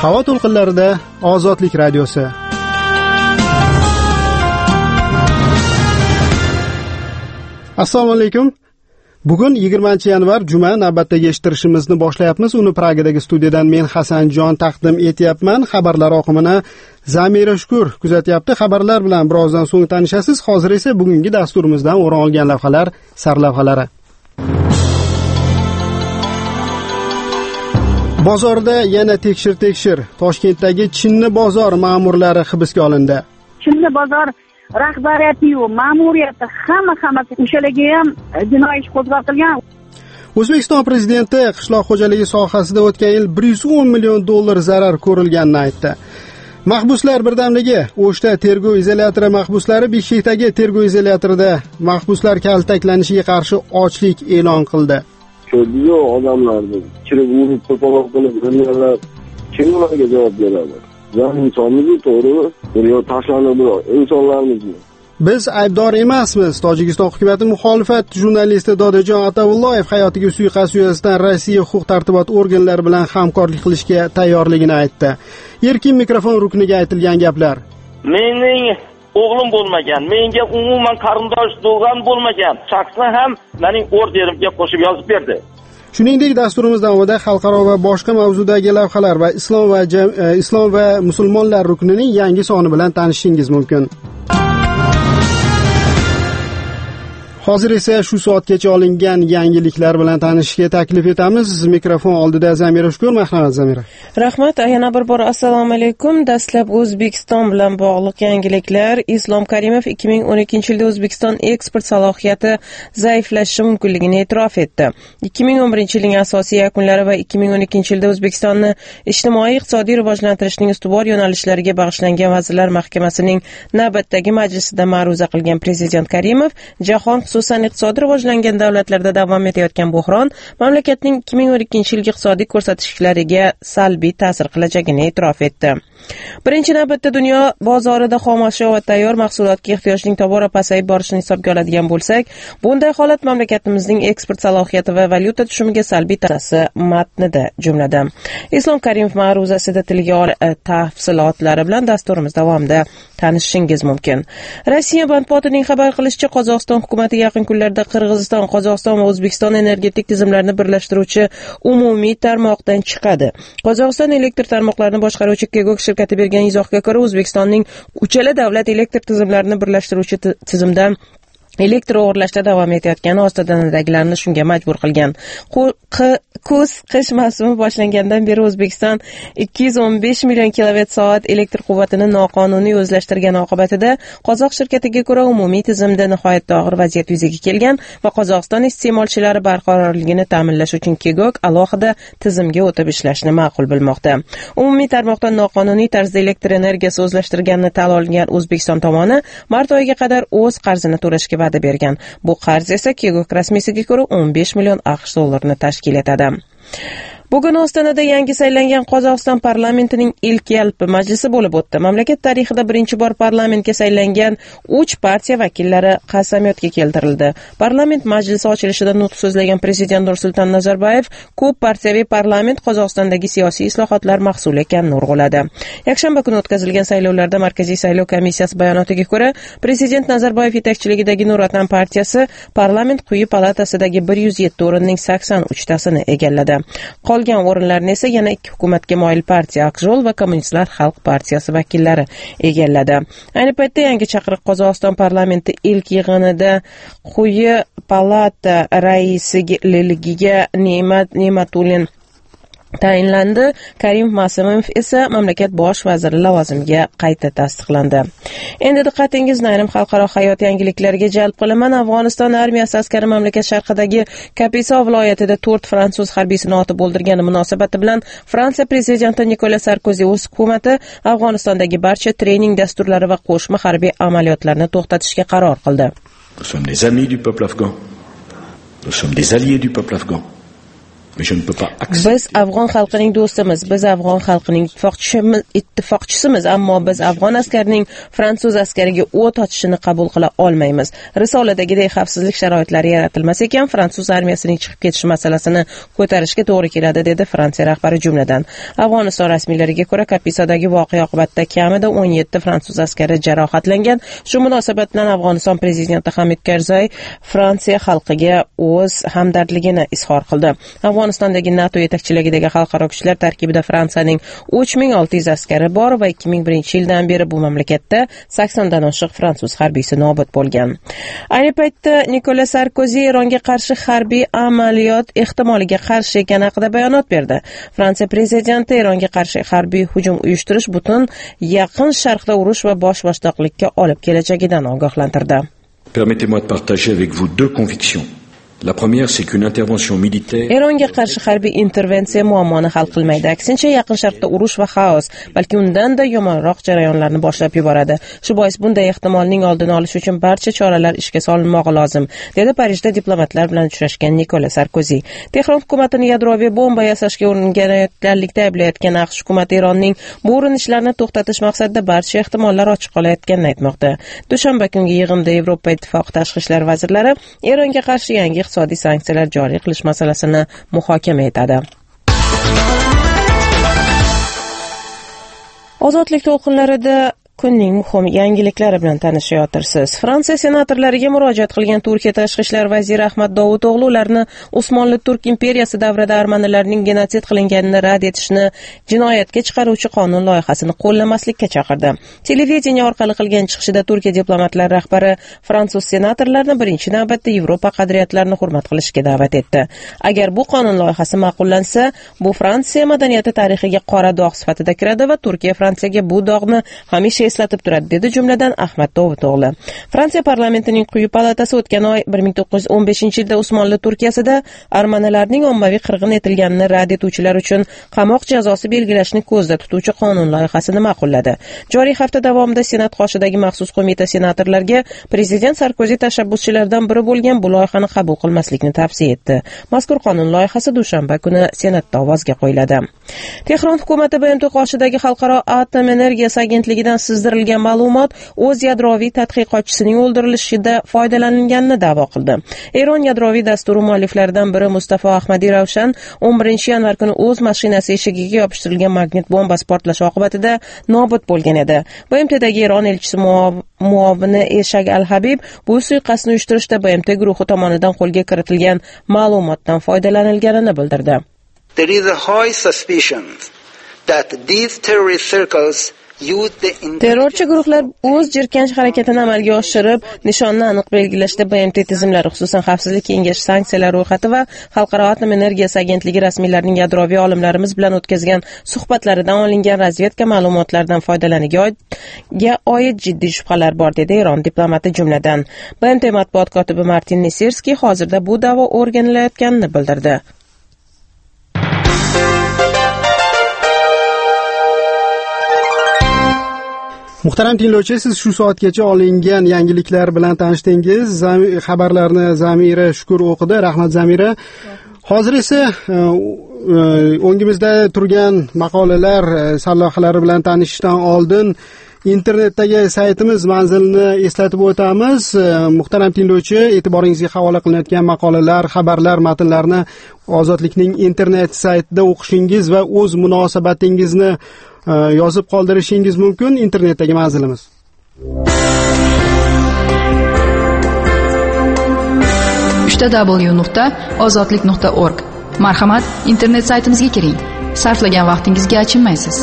Havo to'lqinlarida Ozodlik radiosi. Assalomu alaykum. Bugun 20-yanvar juma, navbatdagi eshittirishimizni boshlayapmiz. Uni Pragadagi studiyadan men Hasanjon taqdim etyapman. Xabarlar oqimini Zamira Shukur kuzatyapti. Xabarlar bilan birozdan so'ng tanishasiz. Hozir esa bugungi dasturimizdan o'rin olgan lavhalar sarlavhalari. Bozorda yana tekshir. Toshkentdagi Chinni bozor ma'murlari hibsga olindi. Chinni bozor rahbariyati-yu, ma'muriyati hammasi o'shalarga ham jinoiy ish qo'zg'atilgan. O'zbekiston prezidenti qishloq xo'jaligi sohasida o'tgan yil $110 million zarar ko'rilganini aytdi. Mahbuslar birdamligi O'shda tergov izolyatori mahbuslari Bishkekdagi tergov izolyatorida mahbuslar kaltaklanishiga qarshi ochlik e'lon qildi. Ko'rdiyu odamlarni kirib urib to'polon qilib o'lganlar kim ularga javob beradi? Biz insonmiz, to'g'rimi? Yo tashlanib insonlarmizmi? Biz aybdor emasmiz. Tojikiston hukumati muxolifat jurnalisti Dodajon Atavulloyev hayotiga suiqasd yuzasidan Rossiya huquq-tartibot organlari bilan hamkorlik qilishga tayyorligini aytdi. Erkin mikrofon rukniga aytilgan gaplar. Mening o'g'lim bo'lmagan, menga umuman qarindosh do'g'an bo'lmagan shaxsni ham mening orderimga qo'shib yozib berdi. Shuningdek, dasturimiz davomida xalqaro va boshqa mavzudagi lavhalar va islom va musulmonlar ruknining yangi soni bilan tanishishingiz mumkin. Hozir esa shu soatgacha olingan yangiliklar bilan tanishishga taklif etamiz. Mikrofon oldida Zamira Shukur. Marhamat Zamira. Rahmat. Yana bir bor assalomu alaykum. Dastlab O'zbekiston bilan bog'liq yangiliklar. Islom Karimov 2012-yilda O'zbekiston eksport salohiyati zaiflashishi mumkinligini e'tirof etdi. 2011-yilning asosiy yakunlari va 2012-yilda O'zbekistonni ijtimoiy-iqtisodiy rivojlantirishning ustuvor yo'nalishlariga bag'ishlangan Vazirlar Mahkamasining navbatdagi majlisida ma'ruza qilgan Prezident Karimov jahon xususan iqtisodiy rivojlangan davlatlarda davom etayotgan buhron mamlakatning 2012-yilgi iqtisodiy ko'rsatkichlariga salbiy ta'sir qilajagini e'tirof etdi. Birinchi navbatda dunyo bozorida xom ashyo va tayyor mahsulotga ehtiyojning tobora pasayib borishini hisobga oladigan bo'lsak, bunday holat mamlakatimizning eksport salohiyati va valyuta tushumiga salbiy ta'sir matnida jumladan. Islom Karimov ma'ruzasida tilga olingan tafsilotlari bilan dasturimiz davomida tanishishingiz mumkin. Rossiya bank-potining xabar qilishicha, Qozog'iston hukumati yaqin kunlarda Qirg'iziston, Qozog'iston va O'zbekiston energetik tizimlarini birlashtiruvchi umumiy tarmoqdan chiqadi. Qozog'iston elektr tarmoqlarini boshqaruvchi Kegok shirkati bergan izohga ko'ra, O'zbekistonning uchala davlat elektr tizimlarini birlashtiruvchi tizimdan elektr o'g'irlashda davom etayotgani ostidadagilarni shunga majbur qilgan. Kuz-qish mavsumi boshlangandan beri O'zbekiston 215 million kilovatt-soat elektr quvvatini noqonuniy o'zlashtirgani oqibatida qozoq shirkatiga ko'ra umumiy tizimda nihoyatda og'ir vaziyat yuzaga kelgan va Qozog'iston iste'molchilari barqarorligini ta'minlash uchun Kegok alohida tizimga o'tib ishlashni ma'qul bilmoqda. Umumiy tarmoqdan noqonuniy tarzda elektr energiyasi o'zlashtirganini tan olgan O'zbekiston tomoni mart oyiga qadar o'z qarzini to'lashga va'da bergan. Bu qarz esa Kegok rasmiysiga ko'ra 15 million AQSh dollarini tashkil etadi. Bugun Ostonada yangi saylangan Qozog'iston parlamentining ilk yalpi majlisi bo'lib o'tdi. Mamlakat tarixida birinchi bor parlamentga saylangan 3 partiya vakillari qasamyodga keltirildi. Parlament majlisi ochilishida nutq so'zlagan Prezident Nursulton Nazarboyev ko'p partiyaviy parlament Qozog'istondagi siyosiy islohotlar mahsuli ekanini urg'uladi. Yakshanba kuni o'tkazilgan saylovlarda Markaziy saylov komissiyasi bayonotiga ko'ra, Prezident Nazarboyev yetakchiligidagi Nur Otan partiyasi parlament quyi palatasidagi 107 o'rinning 83 tasini egalladi. Qolgan o'rinlarni esa yana ikki hukumatga moyil partiya Aqjol va Kommunistlar xalq partiyasi vakillari egalladi. Ayni paytda yangi chaqiriq Qozog'iston parlamenti ilk yig'inida quyi palata raisligiga Ne'matulin tayinlandi. Karim Masimov esa mamlakat bosh vaziri lavozimiga qayta tasdiqlandi. Endi diqqatingizni ayrim xalqaro hayot yangiliklariga jalb qilaman. Afg'oniston armiyasi askari mamlakat sharqidagi Kapisa viloyatida 4 fransuz harbiyini otib o'ldirgani munosabati bilan Fransiya prezidenti Nikola Sarkozi o'z hukumati Afg'onistondagi barcha trening dasturlari va qo'shma harbiy amaliyotlarni to'xtatishga qaror qildi. Nous sommes des amis du peuple afghan. Nous sommes des alliés du peuple afghan. Biz afg'on xalqining do'stimiz, biz afg'on xalqining ittifoqchisimiz, ammo biz afg'on askarining fransuz askariga o't ochishini qabul qila olmaymiz. Risoladagidek xavfsizlik sharoitlari yaratilmas ekan, fransuz armiyasining chiqib ketishi masalasini ko'tarishga to'g'ri keladi, dedi Fransiya rahbari jumladan. Afg'oniston rasmiylariga ko'ra, Kapisadagi voqea oqibatida kamida 17 fransuz askari jarohatlangan. Shu munosabat bilan Afg'oniston prezidenti Hamid Karzai Fransiya xalqiga o'z hamdardligini izhor qildi. Afg'onistondagi NATO yetakchiligidagi xalqaro kuchlar tarkibida Fransiyaning 3600 askari bor va 2001-yildan beri bu mamlakatda 80 dan oshiq fransuz harbiysi nobud bo'lgan. Ayni paytda Nikolas Sarkozi Eronga qarshi harbiy amaliyot ehtimoliga qarshi ekani haqida bayonot berdi. Fransiya prezidenti Eronga qarshi harbiy hujum uyushtirish butun Yaqin Sharqda urush va bosh-boshdoqlikka olib kelajagidan ogohlantirdi. Permettez-moi de partager avec vous deux convictions. La première, c'est qu'une intervention militaire Eronga qarshi harbiy intervensiya muammoni hal qilmaydi. Aksincha, Yaqin Sharqda urush va xaos, balki undan-da yomonroq jarayonlarni boshlab yuboradi. Shu bois bunday ehtimolning oldini olish uchun barcha choralar ishga solinmog'i lozim, dedi Parijda diplomatlar bilan uchrashgan Nikolas Sarkozi. Tehron hukumatini yadroviy bomba yasashga urinayotganlikda ayblayotgan AQSh hukumati Eronning bu urinishlarini to'xtatish maqsadida barcha ehtimollar ochiq qolayotganini aytmoqda. Dushanba kungi yig'inda Yevropa Ittifoqi tashqi ishlar vazirlari Eronga qarshi yangi iqtisodiy sanksiyalar joriy qilish masalasini muhokama etadi. Ozodlik to'lqinlarida kunning muhim yangiliklari bilan tanishayotirsiz. Fransiya senatorlariga murojaat qilgan Turkiya tashqi ishlar vaziri Ahmad Davuto'g'li ularni Osmonli Turk imperiyasi davrida armanilarning genotsid qilinganini rad etishni jinoyatga chiqaruvchi qonun loyihasini qo'llamaslikka chaqirdi. Televideniya orqali qilgan chiqishida Turkiya diplomatlari rahbari fransuz senatorlarni birinchi navbatda Yevropa qadriyatlarini hurmat qilishga da'vat etdi. Agar bu qonun loyihasi ma'qullansa, bu Fransiya madaniyati tarixiga qora dog' sifatida kiradi va Turkiya Fransiyaga bu dog'ni hamisha eslatib turadi, dedi jumladan Ahmad Davuto'g'li. Fransiya parlamentining quyi palatasi o'tgan oy 1915-yilda Osmonli Turkiyasida armanilarning ommaviy qirg'in etilganini rad etuvchilar uchun qamoq jazosi belgilashni ko'zda tutuvchi qonun loyihasini ma'qulladi. Joriy hafta davomida Senat qoshidagi maxsus qo'mita senatorlarga prezident Sarkozi tashabbuschilaridan biri bo'lgan bu loyihani qabul qilmaslikni tavsiya etdi. Mazkur qonun loyihasi dushanba kuni Senatda ovozga qo'yiladi. Tehron hukumati BMT qoshidagi Xalqaro atom energiyasi agentligidan sizdirilgan ma'lumot o'z yadroviy tadqiqotchisining o'ldirilishida foydalanilganini da'vo qildi. Eron yadroviy dasturi mualliflaridan biri Mustafa Ahmadi Ravshan 11-yanvar kuni o'z mashinasi eshigiga yopishtirilgan magnit bombasi portlashi oqibatida nobud bo'lgan edi. BMTdagi Eron elchisi muavini Eshag Al-Habib bu suiqasdni uyushtirishda BMT guruhi tomonidan qo'lga kiritilgan ma'lumotdan foydalanilganini bildirdi. There is a high suspicion that these terrorist circles terrorchi guruhlar o'z jirkanch harakatini amalga oshirib, nishonni aniq belgilashda BMT tizimlari, xususan Xavfsizlik kengashi sanksiyalar ro'yxati va Xalqaro atom energiyasi agentligi rasmiylarining yadroviy olimlarimiz bilan o'tkazgan suhbatlaridan olingan razvedka ma'lumotlaridan foydalaniga oid jiddiy shubhalar bor, dedi Eron diplomati jumladan. BMT matbuot kotibi Martin Nesirskiy hozirda bu da'vo o'rganilayotganini bildirdi. Muhtaram tinglovchi, siz shu soatgacha olingan yangiliklar bilan tanishdingiz. Xabarlarni Zamira Shukur o'qidi. Rahmat Zamira. Hozir esa o'ngimizda turgan maqolalar sarlavhalari bilan tanishishdan oldin internetdagi saytimiz manzilini eslatib o'tamiz. Muhtaram tinglovchi, e'tiboringizga havola qilinayotgan maqolalar, xabarlar, matnlarni Ozodlikning internet saytida o'qishingiz va o'z munosabatingizni yozib qoldirishingiz mumkin. Internetdagi manzilimiz www.ozodlik.org. Marhamat, internet saytimizga kiring. Sarflagan vaqtingizga achinmaysiz.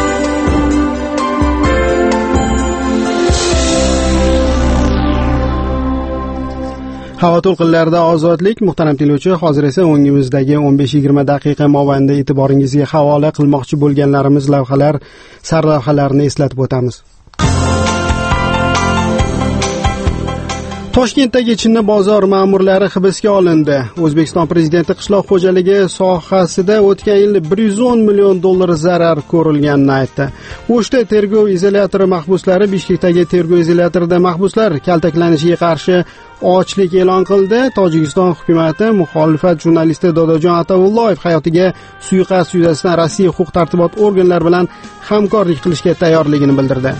Havo to'lqinlarida ozodlik. Muhtaram tinglovchi, hozir esa o'ngimizdagi 15-20 daqiqa mobaynida e'tiboringizga havola qilmoqchi bo'lganlarimiz lavhalar, sarlavhalarni eslatib o'tamiz. Toshkentdagi Chinni bozor ma'murlari hibsga olindi. O'zbekiston prezidenti qishloq xo'jaligi sohasida o'tgan yil $110 million zarar ko'rilganini aytdi. O'shda tergov izolyatori mahbuslari Bishkekdagi tergov izolyatorida mahbuslar kaltaklanishiga qarshi ochlik e'lon qildi. Tojikiston hukumati muxolifat jurnalisti Dodojon Ataulloyev hayotiga suiqasd yuzasidan Rossiya huquq-tartibot organlari bilan hamkorlik qilishga tayyorligini bildirdi.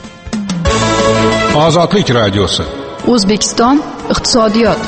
Ozodlik radiosi. O'zbekiston iqtisodiyot.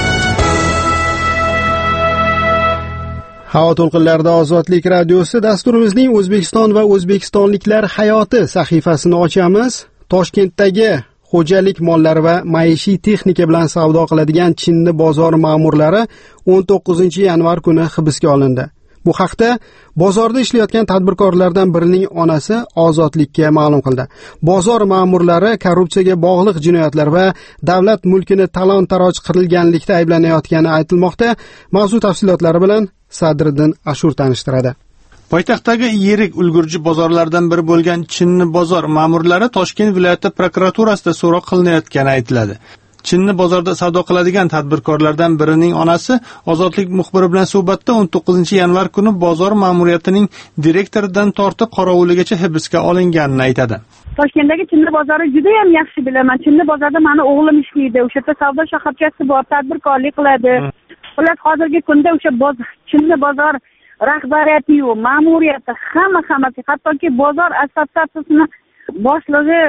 Havo to'lqinlarida Ozodlik radiosi dasturimizning O'zbekiston va o'zbekistonliklar hayoti sahifasini ochamiz. Toshkentdagi xo'jalik mollari va maishiy texnika bilan savdo qiladigan Chinni bozor ma'murlari 19-yanvar kuni hibsga olindi. Bu haqda bozorda ishlayotgan tadbirkorlardan birining onasi Ozodlikka ma'lum qildi. Bozor ma'murlari korrupsiyaga bog'liq jinoyatlar va davlat mulkini talon-taroj qilinganlikda ayblanayotgani aytilmoqda. Mavzu tafsilotlari bilan Sadriddin Ashur tanishtiradi. Poytaxtdagi yirik ulgurji bozorlardan biri bo'lgan Chinni bozor ma'murlari Toshkent viloyati prokuraturasida so'roq qilinayotgani aytiladi. Chinni bozorda savdo qiladigan tadbirkorlardan birining onasi Ozodlik muxbiri bilan suhbatda 19-yanvar kuni bozor ma'muriyatining direktoridan tortib qorovuligacha hibsga olinganini aytadi. Toshkentdagi Chinni bozori juda ham yaxshi bilaman. Chinni bozorda meni o'g'lim ishlaydi. O'sha yerda savdo shoxobchasi bor, tadbirkorlik qiladi. Ular hozirgi kunda o'sha Chinni bozor rahbariyati va ma'muriyati hammasi, hattoki bozor assotsiatsiyasining boshlig'i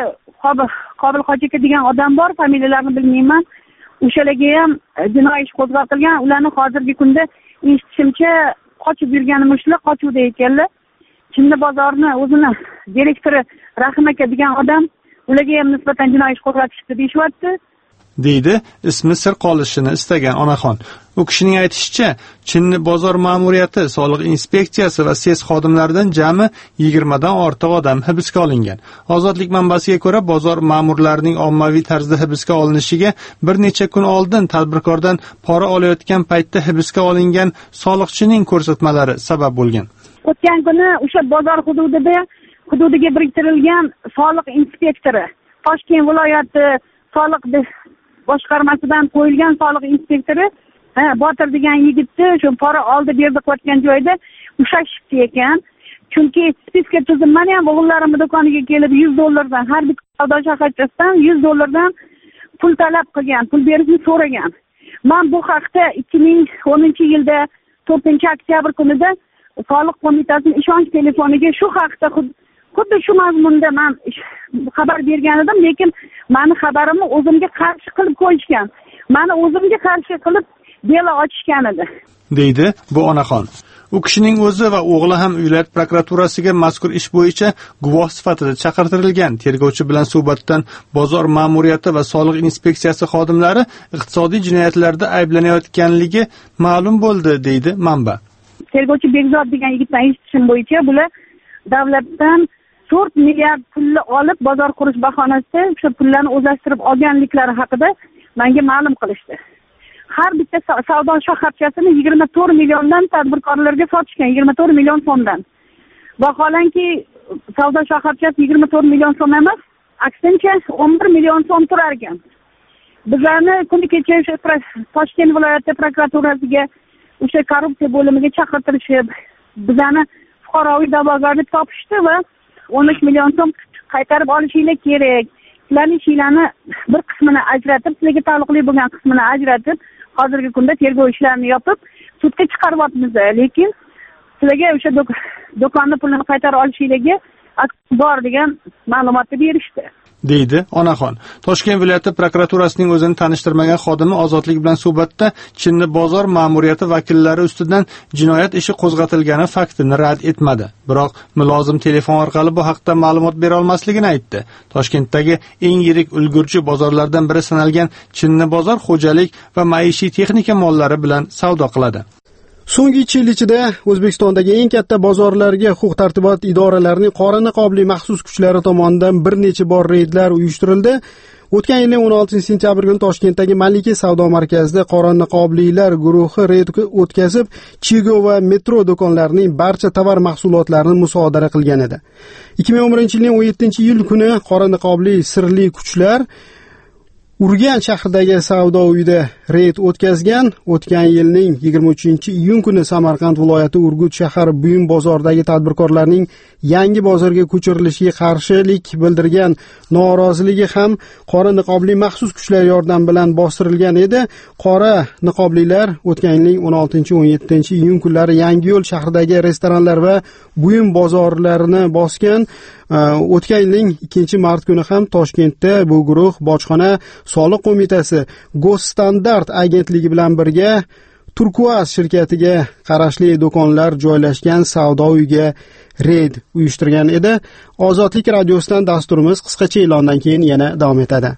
Qobil Hoji degan odam bor, familiyalarini bilmayman. O'shalarga ham jinoiy ish qo'zg'atilgan. Ularni hozirgi kunda eshitishimcha qochib yurganimizlar qochuvda ekanlar. Chinni bozorni o'zini direktori Rahim aka degan odam ularga ham nisbatan jinoiy ish qo'zg'atishdi deyapti. deydi ismi sir qolishini istagan onaxon. U kishining aytishicha, Chinni bozor ma'muriyati, soliq inspeksiyasi va SES xodimlaridan jami 20 dan ortiq odam hibsga olingan. Ozodlik manbasiga ko'ra, bozor ma'murlarining ommaviy tarzda hibsga olinishiga bir necha kun oldin tadbirkordan pora olayotgan paytda hibsga olingan soliqchining ko'rsatmalari sabab bo'lgan. O'tgan kuni o'sha bozor hududiga biriktirilgan soliq inspektori, Toshkent viloyati soliq boshqarmasidan qo'yilgan soliq inspektori Botir degan yigitni shu pora oldi berdi qilayotgan joyda ushlashibdi ekan. Chunki spiska tuzilmani ham o'g'illarimning do'koniga kelib $100 har bir savdo shoxobchasidan $100 pul talab qilgan, pul berishni so'ragan. Men bu haqda 2010-yilda 4-oktyabr kunida soliq qo'mitasining ishonch telefoniga shu haqda xuddi shu mazmunda men xabar bergan edim, lekin meni xabarimni o'zimga qarshi qilib qo'yishgan. Meni o'zimga qarshi qilib delo ochishgan edi, deydi bu onaxon. U kishining o'zi va o'g'li ham viloyat prokuraturasiga mazkur ish bo'yicha guvoh sifatida chaqirtirilgan. Tergovchi bilan suhbatdan bozor ma'muriyati va soliq inspeksiyasi xodimlari iqtisodiy jinoyatlarda ayblanayotganligi ma'lum bo'ldi, deydi manba. Tergovchi Bekzod degan yigitdan eshitishim bo'yicha bular davlatdan 4 milliard pulni olib bozor qurish bahonasida o'sha pullarni o'zlashtirib olganliklari haqida menga ma'lum qilishdi. Har bitta savdo shoxobchasini 24 milliondan tadbirkorlarga sotishgan, 24 million so'mdan. Vaholanki savdo shoxobchasi 24 million so'm emas, aksincha 11 million so'm turar ekan. Bizlarni kuni kecha Toshkent viloyati prokuraturasiga o'sha korrupsiya bo'limiga chaqirtirishib, bizlarni fuqaroviy da'vogarni topishdi va 13 million so'm qaytarib olishinglar kerak. Sizlarning ishlarni bir qismini ajratib, sizlarga taalluqli bo'lgan qismini ajratib, hozirgi kunda tergov ishlarini yopib, sudga chiqaryapmiz. Lekin sizlarga o'sha do'konni pulini qaytarib olishinglarga bor degan ma'lumotni berishdi, deydi onaxon. Toshkent viloyati prokuraturasining o'zini tanishtirmagan xodimi Ozodlik bilan suhbatda Chinni bozor ma'muriyati vakillari ustidan jinoyat ishi qo'zg'atilgani faktini rad etmadi. Biroq mulozim telefon orqali bu haqda ma'lumot bera olmasligini aytdi. Toshkentdagi eng yirik ulgurji bozorlardan biri sanalgan Chinni bozor xo'jalik va maishiy texnika mollari bilan savdo qiladi. So'nggi 2 yil ichida O'zbekistondagi eng katta bozorlarga huquq-tartibot idoralarining qora niqobli maxsus kuchlari tomonidan bir necha bor reydlar uyushtirildi. O'tgan yilning 16-sentyabr kuni Toshkentdagi Malika savdo markazida qora niqoblilar guruhi reyd o'tkazib, Chigo va metro do'konlarining barcha tovar mahsulotlarini musodara qilgan edi. 2011-yilning 17-iyul kuni qora niqobli sirli kuchlar Urganch shahridagi savdo uyida reyd o'tkazgan. O'tgan yilning 23-iyun kuni Samarqand viloyati Urgut shahar buyum bozoridagi tadbirkorlarning yangi bozorga ko'chirilishiga qarshilik bildirgan noroziligi ham qora niqobli maxsus kuchlar yordam bilan bostirilgan edi. Qora niqoblilar o'tgan yilning 16-17-iyun kunlari Yangiyo'l shahridagi restoranlar va buyum bozorlarini bosgan. O'tgan yilning 2-mart kuni ham Toshkentda bu guruh bojxona soliq qo'mitasi Gosstandart agentligi bilan birga Turkuaz shirkatiga qarashli do'konlar joylashgan savdo uyiga reyd uyushtirgan edi. Ozodlik radiosidan dasturimiz qisqacha e'londan keyin yana davom etadi.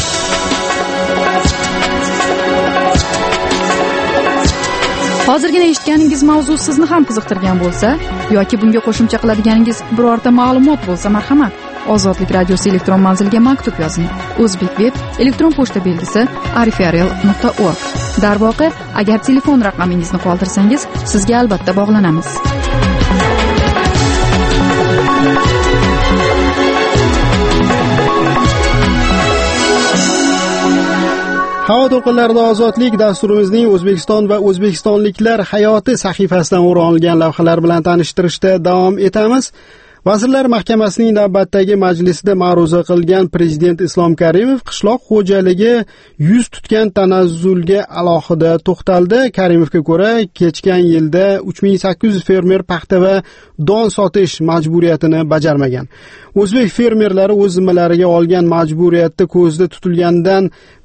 Hozirgina eshitganingiz mavzu sizni ham qiziqtirgan bo'lsa yoki bunga qo'shimcha qiladiganingiz birorta ma'lumot bo'lsa, marhamat, Ozodlik radiosi elektron manziliga maktub yozing. O'zbekveb elektron pochta belgisi arifarel.org. Darvoqe, agar telefon raqamingizni qoldirsangiz, sizga albatta bog'lanamiz. Havo to'lqinlarida ozodlik dasturimizning O'zbekiston va o'zbekistonliklar hayoti sahifasidan o'rin olgan lavhalar bilan tanishtirishda davom etamiz. Vazirlar Mahkamasining navbatdagi majlisida ma'ruza qilgan Prezident Islom Karimov qishloq xo'jaligi yuz tutgan tanazzulga alohida to'xtaldi. Karimovga ko'ra, kechgan yilda 3800 fermer paxta va don sotish majburiyatini bajarmagan. O'zbek fermerlari o'z zimmalariga olgan majburiyatda ko'zda tutilgandan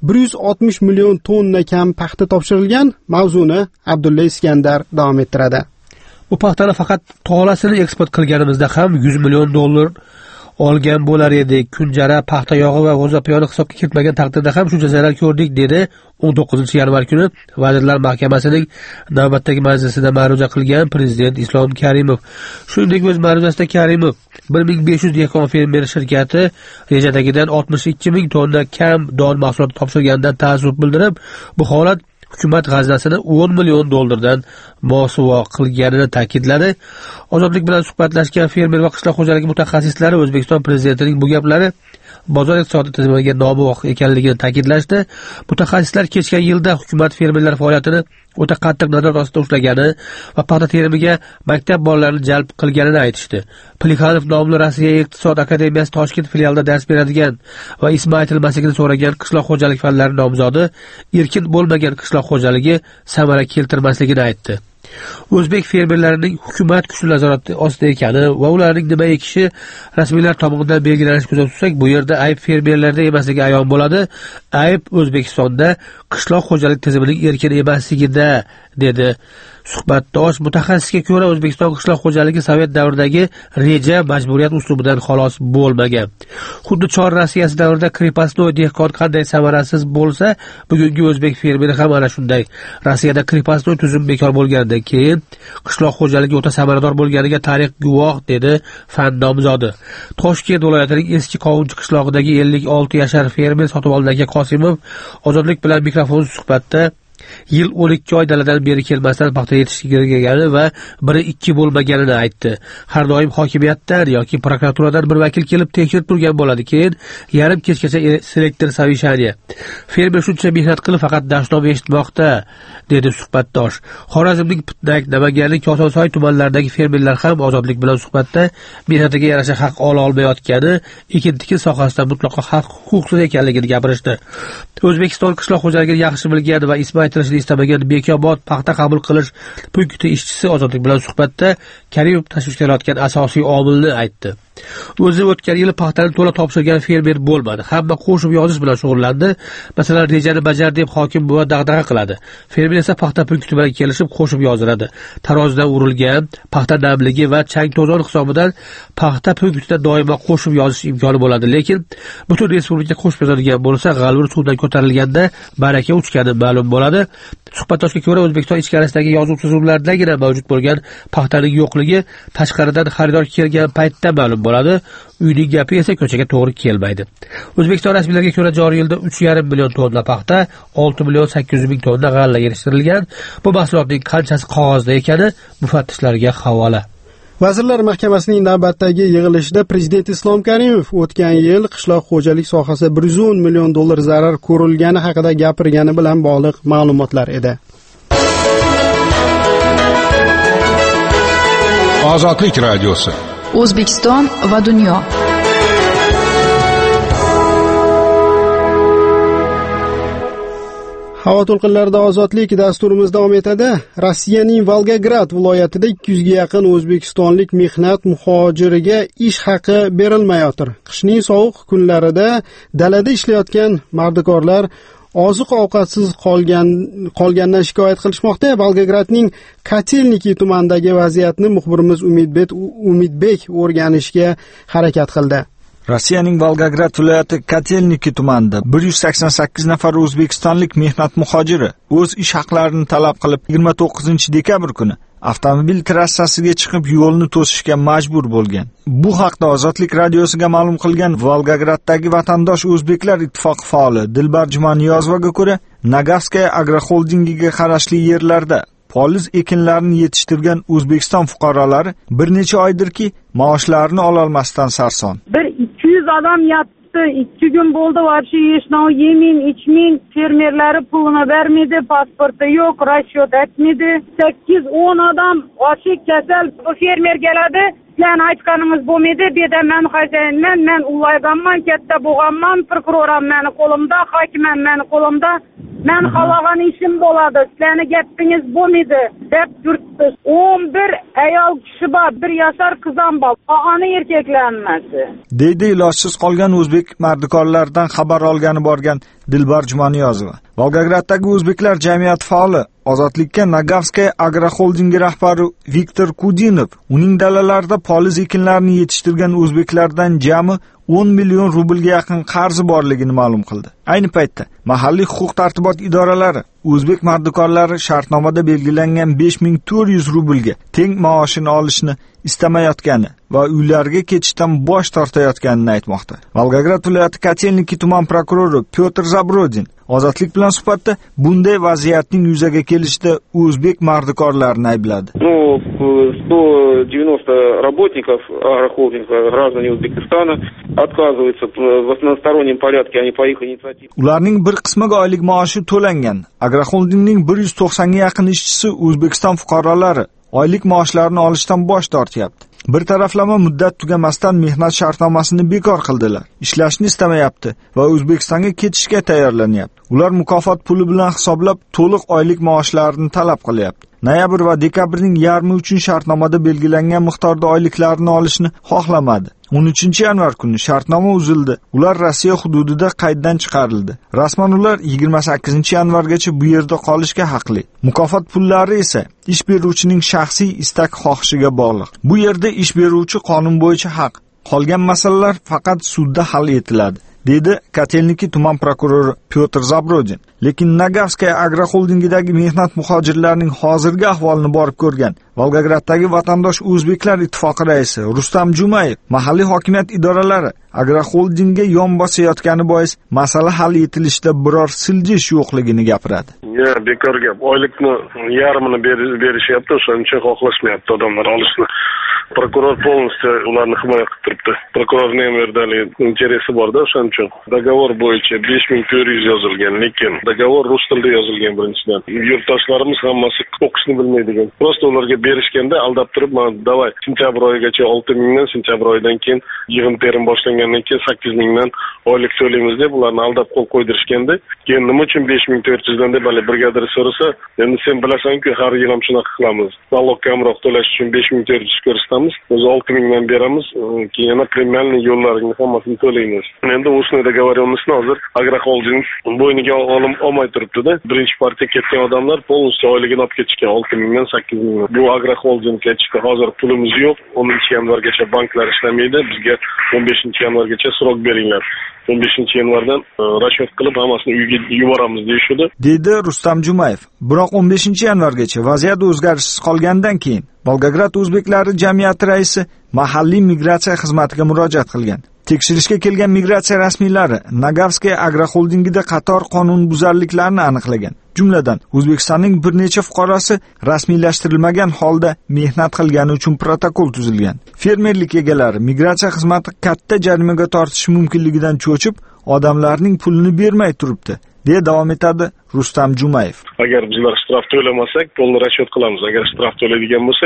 160 million tonna kam paxta topshirilgan. Mavzuni Abdulla Iskandar davom ettiradi. Bu paxtani faqat tolasini eksport qilganimizda ham 100 million dollar olgan bo'lar edik. Kunjara, paxta yog'i va g'o'zapiyoni hisobga kiritmagan taqdirda ham shuncha zarar ko'rdik, dedi 19-yanvar kuni Vazirlar Mahkamasining navbatdagi majlisida ma'ruza qilgan Prezident Islom Karimov. Shuningdek, o'z ma'ruzasida Karimov 1500 dehqon fermer shirkati rejadagidan 62 ming tonna kam don mahsuloti topshirganidan ta'assuf bildirib, bu holat hukumat g'aznasini 10 million dollardan mosuvo qilganini ta'kidladi. Ozodlik bilan suhbatlashgan fermer va qishloq xo'jaligi mutaxassislari O'zbekiston prezidentining bu gaplari bozor iqtisodiy tizimiga nomuvofiq ekanligini ta'kidlashdi. Mutaxassislar kechgan yilda hukumat fermerlar faoliyatini o'ta qattiq nazorat ostida ushlagani va paxta terimiga maktab bolalarini jalb qilganini aytishdi. Plixanov nomli Rossiya iqtisod akademiyasi Toshkent filialida dars beradigan va ismi aytilmasligini so'ragan qishloq xo'jalik fanlari nomzodi erkin bo'lmagan qishloq xo'jaligi samara keltirmasligini aytdi. O'zbek fermerlarining hukumat kuchli nazorati ostida ekani va ularning nima ekishi rasmiylar tomonidan belgilanishi ko'zda tutsak, bu yerda ayb fermerlarda emasligi ayon bo'ladi. Ayb O'zbekistonda qishloq xo'jalik tizimining erkin emasligida, dedi suhbatdosh. Mutaxassisga ko'ra, O'zbekiston qishloq xo'jaligi sovet davridagi reja majburiyat uslubidan xalos bo'lmagan. Xuddi Chor Rossiyasi davrida krepostnoy dehqon qanday samarasiz bo'lsa, bugungi o'zbek fermeri ham ana shunday. Rossiyada krepostnoy tuzum bekor bo'lganidan keyin qishloq xo'jaligi o'ta samarador bo'lganiga tarix guvoh, dedi fan nomzodi. Toshkent viloyatining eski Qovunchi qishlog'idagi 56 yashar fermer Sotiboldi aka Qosimov Ozodlik bilan mikrofon suhbatda yil 12 oy daladan beri kelmasdan paxta yetishtirgani va 1-2 bo'lmaganini aytdi. Har doim hokimiyatdan yoki prokuraturadan bir vakil kelib tekshirib turgan bo'ladi, keyin yarim kechgacha selektor savishaniya. Fermer shuncha mehnat qilib faqat dashnom eshitmoqda, dedi suhbatdosh. Xorazmning Pitnak, Namanganning Kosonsoy tumanlaridagi fermerlar ham Ozodlik bilan suhbatda mehnatiga yarasha haq ola olmayotgani, ekin-tikin sohasida mutlaqo haq huquqsiz ekanligini gapirishdi. O'zbekiston qishloq xo'jaligini yaxshi bilgan va ismi aytilishini istamagan Bekobod paxta qabul qilish punkti ishchisi Ozodlik bilan suhbatda Karimov tashvish qilayotgan asosiy omilni aytdi. O'zi o'tgan yili paxtani to'la topshirgan fermer bo'lmadi. Hamma qo'shib yozish bilan shug'ullandi. Masalan, rejani bajar deb hokim buva dag'dag'a qiladi. Fermer esa paxta punkti bilan kelishib qo'shib yoziladi. Tarozidan urilgan paxta namligi va chang to'zon hisobidan paxta punktida doimo qo'shib yozish imkoni bo'ladi. Lekin butun respublika qo'shib yozilgan bo'lsa, g'alvir suvdan ko'tarilganda baraka uchgani ma'lum bo'ladi. Suhbatdoshga ko'ra, O'zbekiston ichkarisidagi yozuv tuzumlaridagina mavjud bo'lgan paxtaning yo'qligi tashqaridan xaridor kelgan paytda ma'lum bo'ladi. Uyning gapi esa ko'chaga to'g'ri kelmaydi. O'zbekiston rasmiylariga ko'ra, joriy yilda 3,5 million tonna paxta, 6 million 800 ming tonna g'alla yetishtirilgan. Bu mahsulotning qanchasi qog'ozda ekani mufattishlarga havola. Vazirlar Mahkamasining navbatdagi yig'ilishida Prezident Islom Karimov o'tgan yil qishloq xo'jalik sohasida $110 million zarar ko'rilgani haqida gapirgani bilan bog'liq ma'lumotlar edi. Ozodlik radiosi. O'zbekiston va dunyo. Havo to'lqinlarida ozodlik dasturimiz davom etadi. Rossiyaning Volgograd viloyatida 200 ga yaqin o'zbekistonlik mehnat muhojiriga ish haqi berilmayotir. Qishning sovuq kunlarida dalada ishlayotgan mardikorlar oziq-ovqatsiz qolgandan shikoyat qilishmoqda. Volgogradning Kotelniki tumanidagi vaziyatni muxbirimiz Umidbek o'rganishga harakat qildi. Rossiyaning Volgograd viloyati Kotelniki tumanida 188 nafar o'zbekistonlik mehnat muhojiri o'z ish haqlarini talab qilib 29-dekabr kuni avtomobil trassasiga chiqib yo'lni to'sishga majbur bo'lgan. Bu haqda Ozodlik radiosiga ma'lum qilgan Volgograddagi vatandosh o'zbeklar ittifoqi faoli Dilbar Jumaniyozovaga ko'ra, Nagavskaya agroxoldingiga qarashli yerlarda poliz ekinlarini yetishtirgan O'zbekiston fuqarolari bir necha oydirki maoshlarini ola olmasdan sarson. 200 odam yotdi, 2 kun bo'ldi, varshi yeshnov yemin, ichmin, fermerlari pulini bermedi, pasporti yo'q, rashyot etmedi. 8-10 odam ochik kasal, bu fermer keladi. Sizlar aytganingiz bo'lmaydi, bu yerda men xo'jayinman, men ulayganman, katta bo'lganman, prokuroram meni qo'limda, hokimam meni qo'limda. Men xalogan ishim bo'ladi, sizlarning gapingiz bo'lmaydi deb turibdi. 11 ayol kishi bor, 1 yashar qizam bor, qolgani erkaklarnasi. Deydi ilojsiz qolgan o'zbek mardikorlardan xabar olgani borgan Dilbar Jumaniyozova. Volgograddagi o'zbeklar jamiyati faoli Ozodlikka Nagavskaya agroxoldingi rahbari Viktor Kudinov uning dalalarida poliz ekinlarini yetishtirgan o'zbeklardan jami 10 million rublga yaqin qarzi borligini ma'lum qildi. Ayni paytda mahalliy huquq-tartibot idoralari o'zbek mardikorlari shartnomada belgilangan 5400 rublga teng maoshini olishni istamayotgani va uylariga ketishdan bosh tortayotganini aytmoqda. Volgograd viloyati Kotelniki tuman prokurori Pyotr Zabrodin Ozodlik bilan suhbatda bunday vaziyatning yuzaga kelishida o'zbek mardikorlarini aybladi. 190 работников агрохолдинга, граждане Узбекистана, отказываются в одностороннем порядке, они по их инициативе. Ularning bir qismiga oylik maoshi to'langan. Agroxoldingning 190 ga yaqin ishchisi O'zbekiston fuqarolari oylik maoshlarini olishdan bosh tortyapti. Bir taraflama muddat tugamasdan mehnat shartnomasini bekor qildilar. Ishlashni istamayapti va O'zbekistonga ketishga tayyorlanyapti. Ular mukofot puli bilan hisoblab to'liq oylik maoshlarini talab qilyapti. Noyabr va dekabrning yarmi uchun shartnomada belgilangan miqdorda oyliklarini olishni xohlamadi. 13-yanvar kuni shartnoma uzildi. Ular Rossiya hududida qayddan chiqarildi. Rasman ular 28-yanvargacha bu yerda qolishga haqli. Mukofot pullari esa ish beruvchining shaxsiy istak xohishiga bog'liq. Bu yerda ish beruvchi qonun bo'yicha haq. Qolgan masalalar faqat sudda hal etiladi, dedi Kotelniki tuman prokurori Pyotr Zabrodin. Lekin Nagavskaya agroxoldingidagi mehnat muhojirlarining hozirgi ahvolini borib ko'rgan Volgograddagi vatandosh o'zbeklar ittifoqi raisi Rustam Jumayev mahalliy hokimiyat idoralari agroxoldingga yon bosayotgani bois masala hal etilishida biror siljish yo'qligini gapiradi. Bekor gap. Oylikni yarmini berishyapti, o'shaning uchun xohlashmayapti odamlar olishni. Prokuror polностью ularni himoya qilib turibdi. Prokurorning ham yerdagi interesi bor-da, o'shaning uchun. Dogovor bo'yicha 5400 yozilgan, lekin dogovor rus tilida yozilgan birinchidan. Yurtdoshlarimiz hammasi o'qishni bilmaydigan. Prosta ularga berishganda aldab turib, "Mana davay, sentyabr oyigacha 6000 dan, sentyabr oyidan keyin yig'im terim boshlangandan keyin 8000 dan oylik to'laymiz" deb ularni aldab qo'l qo'ydirishganda, keyin nima uchun 5400 dan deb brigadir so'rasa, endi sen bilasan-ku, har yil ham shunaqa qilamiz. Налог kamroq to'lash uchun 5400 ko'rsatamiz, o'zi 6000 dan beramiz, keyin yana premialniy yo'llaringni hammasini to'laymiz. Endi o'shni doговоренностьni hozir agroxolding bo'yniga olmay turibdi-da. Birinchi partiya ketgan odamlar полностью oyligini olib ketishgan 6000 dan 8000 dan. Bu agroxolding ketishdi. Hozir pulimiz yo'q. 10-yanvargacha banklar ishlamaydi. Bizga 15-yanvargacha srok beringlar. 15-yanvardan rashyot qilib hammasini uyga yuboramiz deyishdi, dedi Rustam Jumayev. Biroq 15-yanvargacha vaziyat o'zgarishsiz qolgandan keyin Volgograd o'zbeklari jamiyati raisi mahalliy migratsiya xizmatiga murojaat qilgan. Tekshirishga kelgan migratsiya rasmiylari Nagavskiy agroholdingida qator qonunbuzarliklarni aniqlagan. Jumladan, O'zbekistonning bir necha fuqarosi rasmiylashtirilmagan holda mehnat qilgani uchun protokol tuzilgan. Fermerlik egalari migratsiya xizmati katta jarimaga tortishi mumkinligidan cho'chib, odamlarning pulini bermay turibdi, deya davom etadi Rustam Jumayev. Agar bizlar shtraf to'lamasak, pulni rashyot qilamiz. Agar shtraf to'laydigan bo'lsak,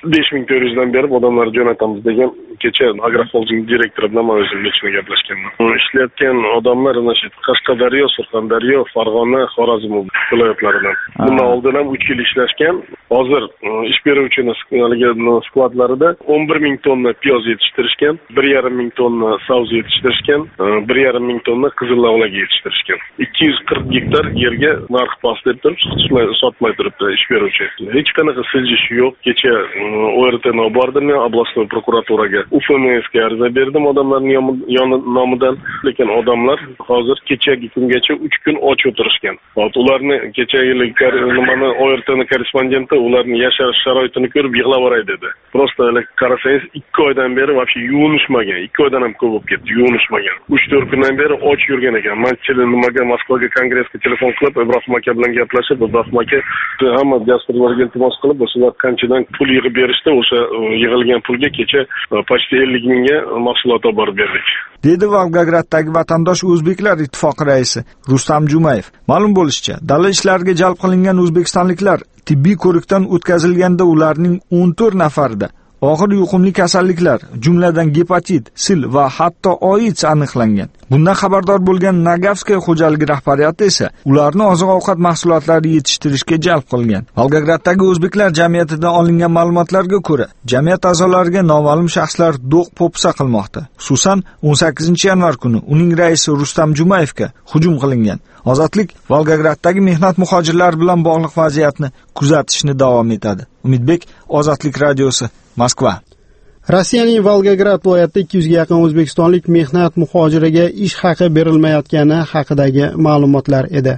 5400 dan berib odamlarni jo'natamiz degan kecha agroholding direktori bilan men o'zim nechta gaplashganman. Ishlayotgan odamlar ana shu Qashqadaryo, Surxondaryo, Farg'ona, Xorazm viloyatlaridan. Bundan oldin ham 3 yil ishlashgan. Hozir ish beruvchining skladlarida 11000 tonna piyoz yetishtirishgan, 1,5 tonna savz yetishtirishgan, 1,5 tonna qizil lavlagi yetishtirishgan. 240 gektar yerga narx past deb turib, sotmay turibdi ish beruvchi. Hech qanaqa siljish yo'q. Kecha ORTni bordim, oblastnoy prokuraturaga, UFMSga ariza berdim odamlarning nomidan, lekin odamlar hozir kechagi kungacha 3 kun och o'tirishgan. Ularni kechagi nimani ORTni korrespondenti ularning yashash sharoitini ko'rib yig'laveray dedi. Prosta qarasangiz 2 oydan beri вообще yuvinishmagan. 2 oydan ham ko'p bo'lib ketdi, yuvinishmagan. 3-4 kundan beri och yurgan ekan. Men nimaga Moskvaga kongressga telefon qilib, Ibrohim aka bilan gaplashib, Ibrohim aka hamma diasporalarga iltimos qilib, o'shalar qanchadan pul yig'ib berishdi, o'sha yig'ilgan pulga kecha почти 50 mingga mahsulot olib borib berdik. Dedi Volgograddagi vatandosh o'zbeklar ittifoqi raisi Rustam Jumayev. Ma'lum bo'lishicha, dala ishlariga jalb qilingan o'zbekistonliklar tibbiy ko'rikdan o'tkazilganda ularning 14 nafarida og'ir yuqumli kasalliklar, jumladan gepatit, sil va hatto AIDS aniqlangan. Bundan xabardor bo'lgan Nagavskiy xo'jaligi rahbariyati esa ularni oziq-ovqat mahsulotlari yetishtirishga jalb qilgan. Volgograddagi o'zbeklar jamiyatidan olingan ma'lumotlarga ko'ra, jamiyat a'zolariga noma'lum shaxslar do'q-po'pisa qilmoqda. Xususan, 18-yanvar kuni uning raisi Rustam Jumayevga hujum qilingan. Ozodlik Volgograddagi mehnat muhojirlari bilan bog'liq vaziyatni kuzatishni davom etadi. Umidbek, Ozodlik radiosi, Moskva. Rossiyaning Volgograd viloyatida 200 ga yaqin o'zbekistonlik mehnat muhojiriga ish haqi berilmayotgani haqidagi ma'lumotlar edi.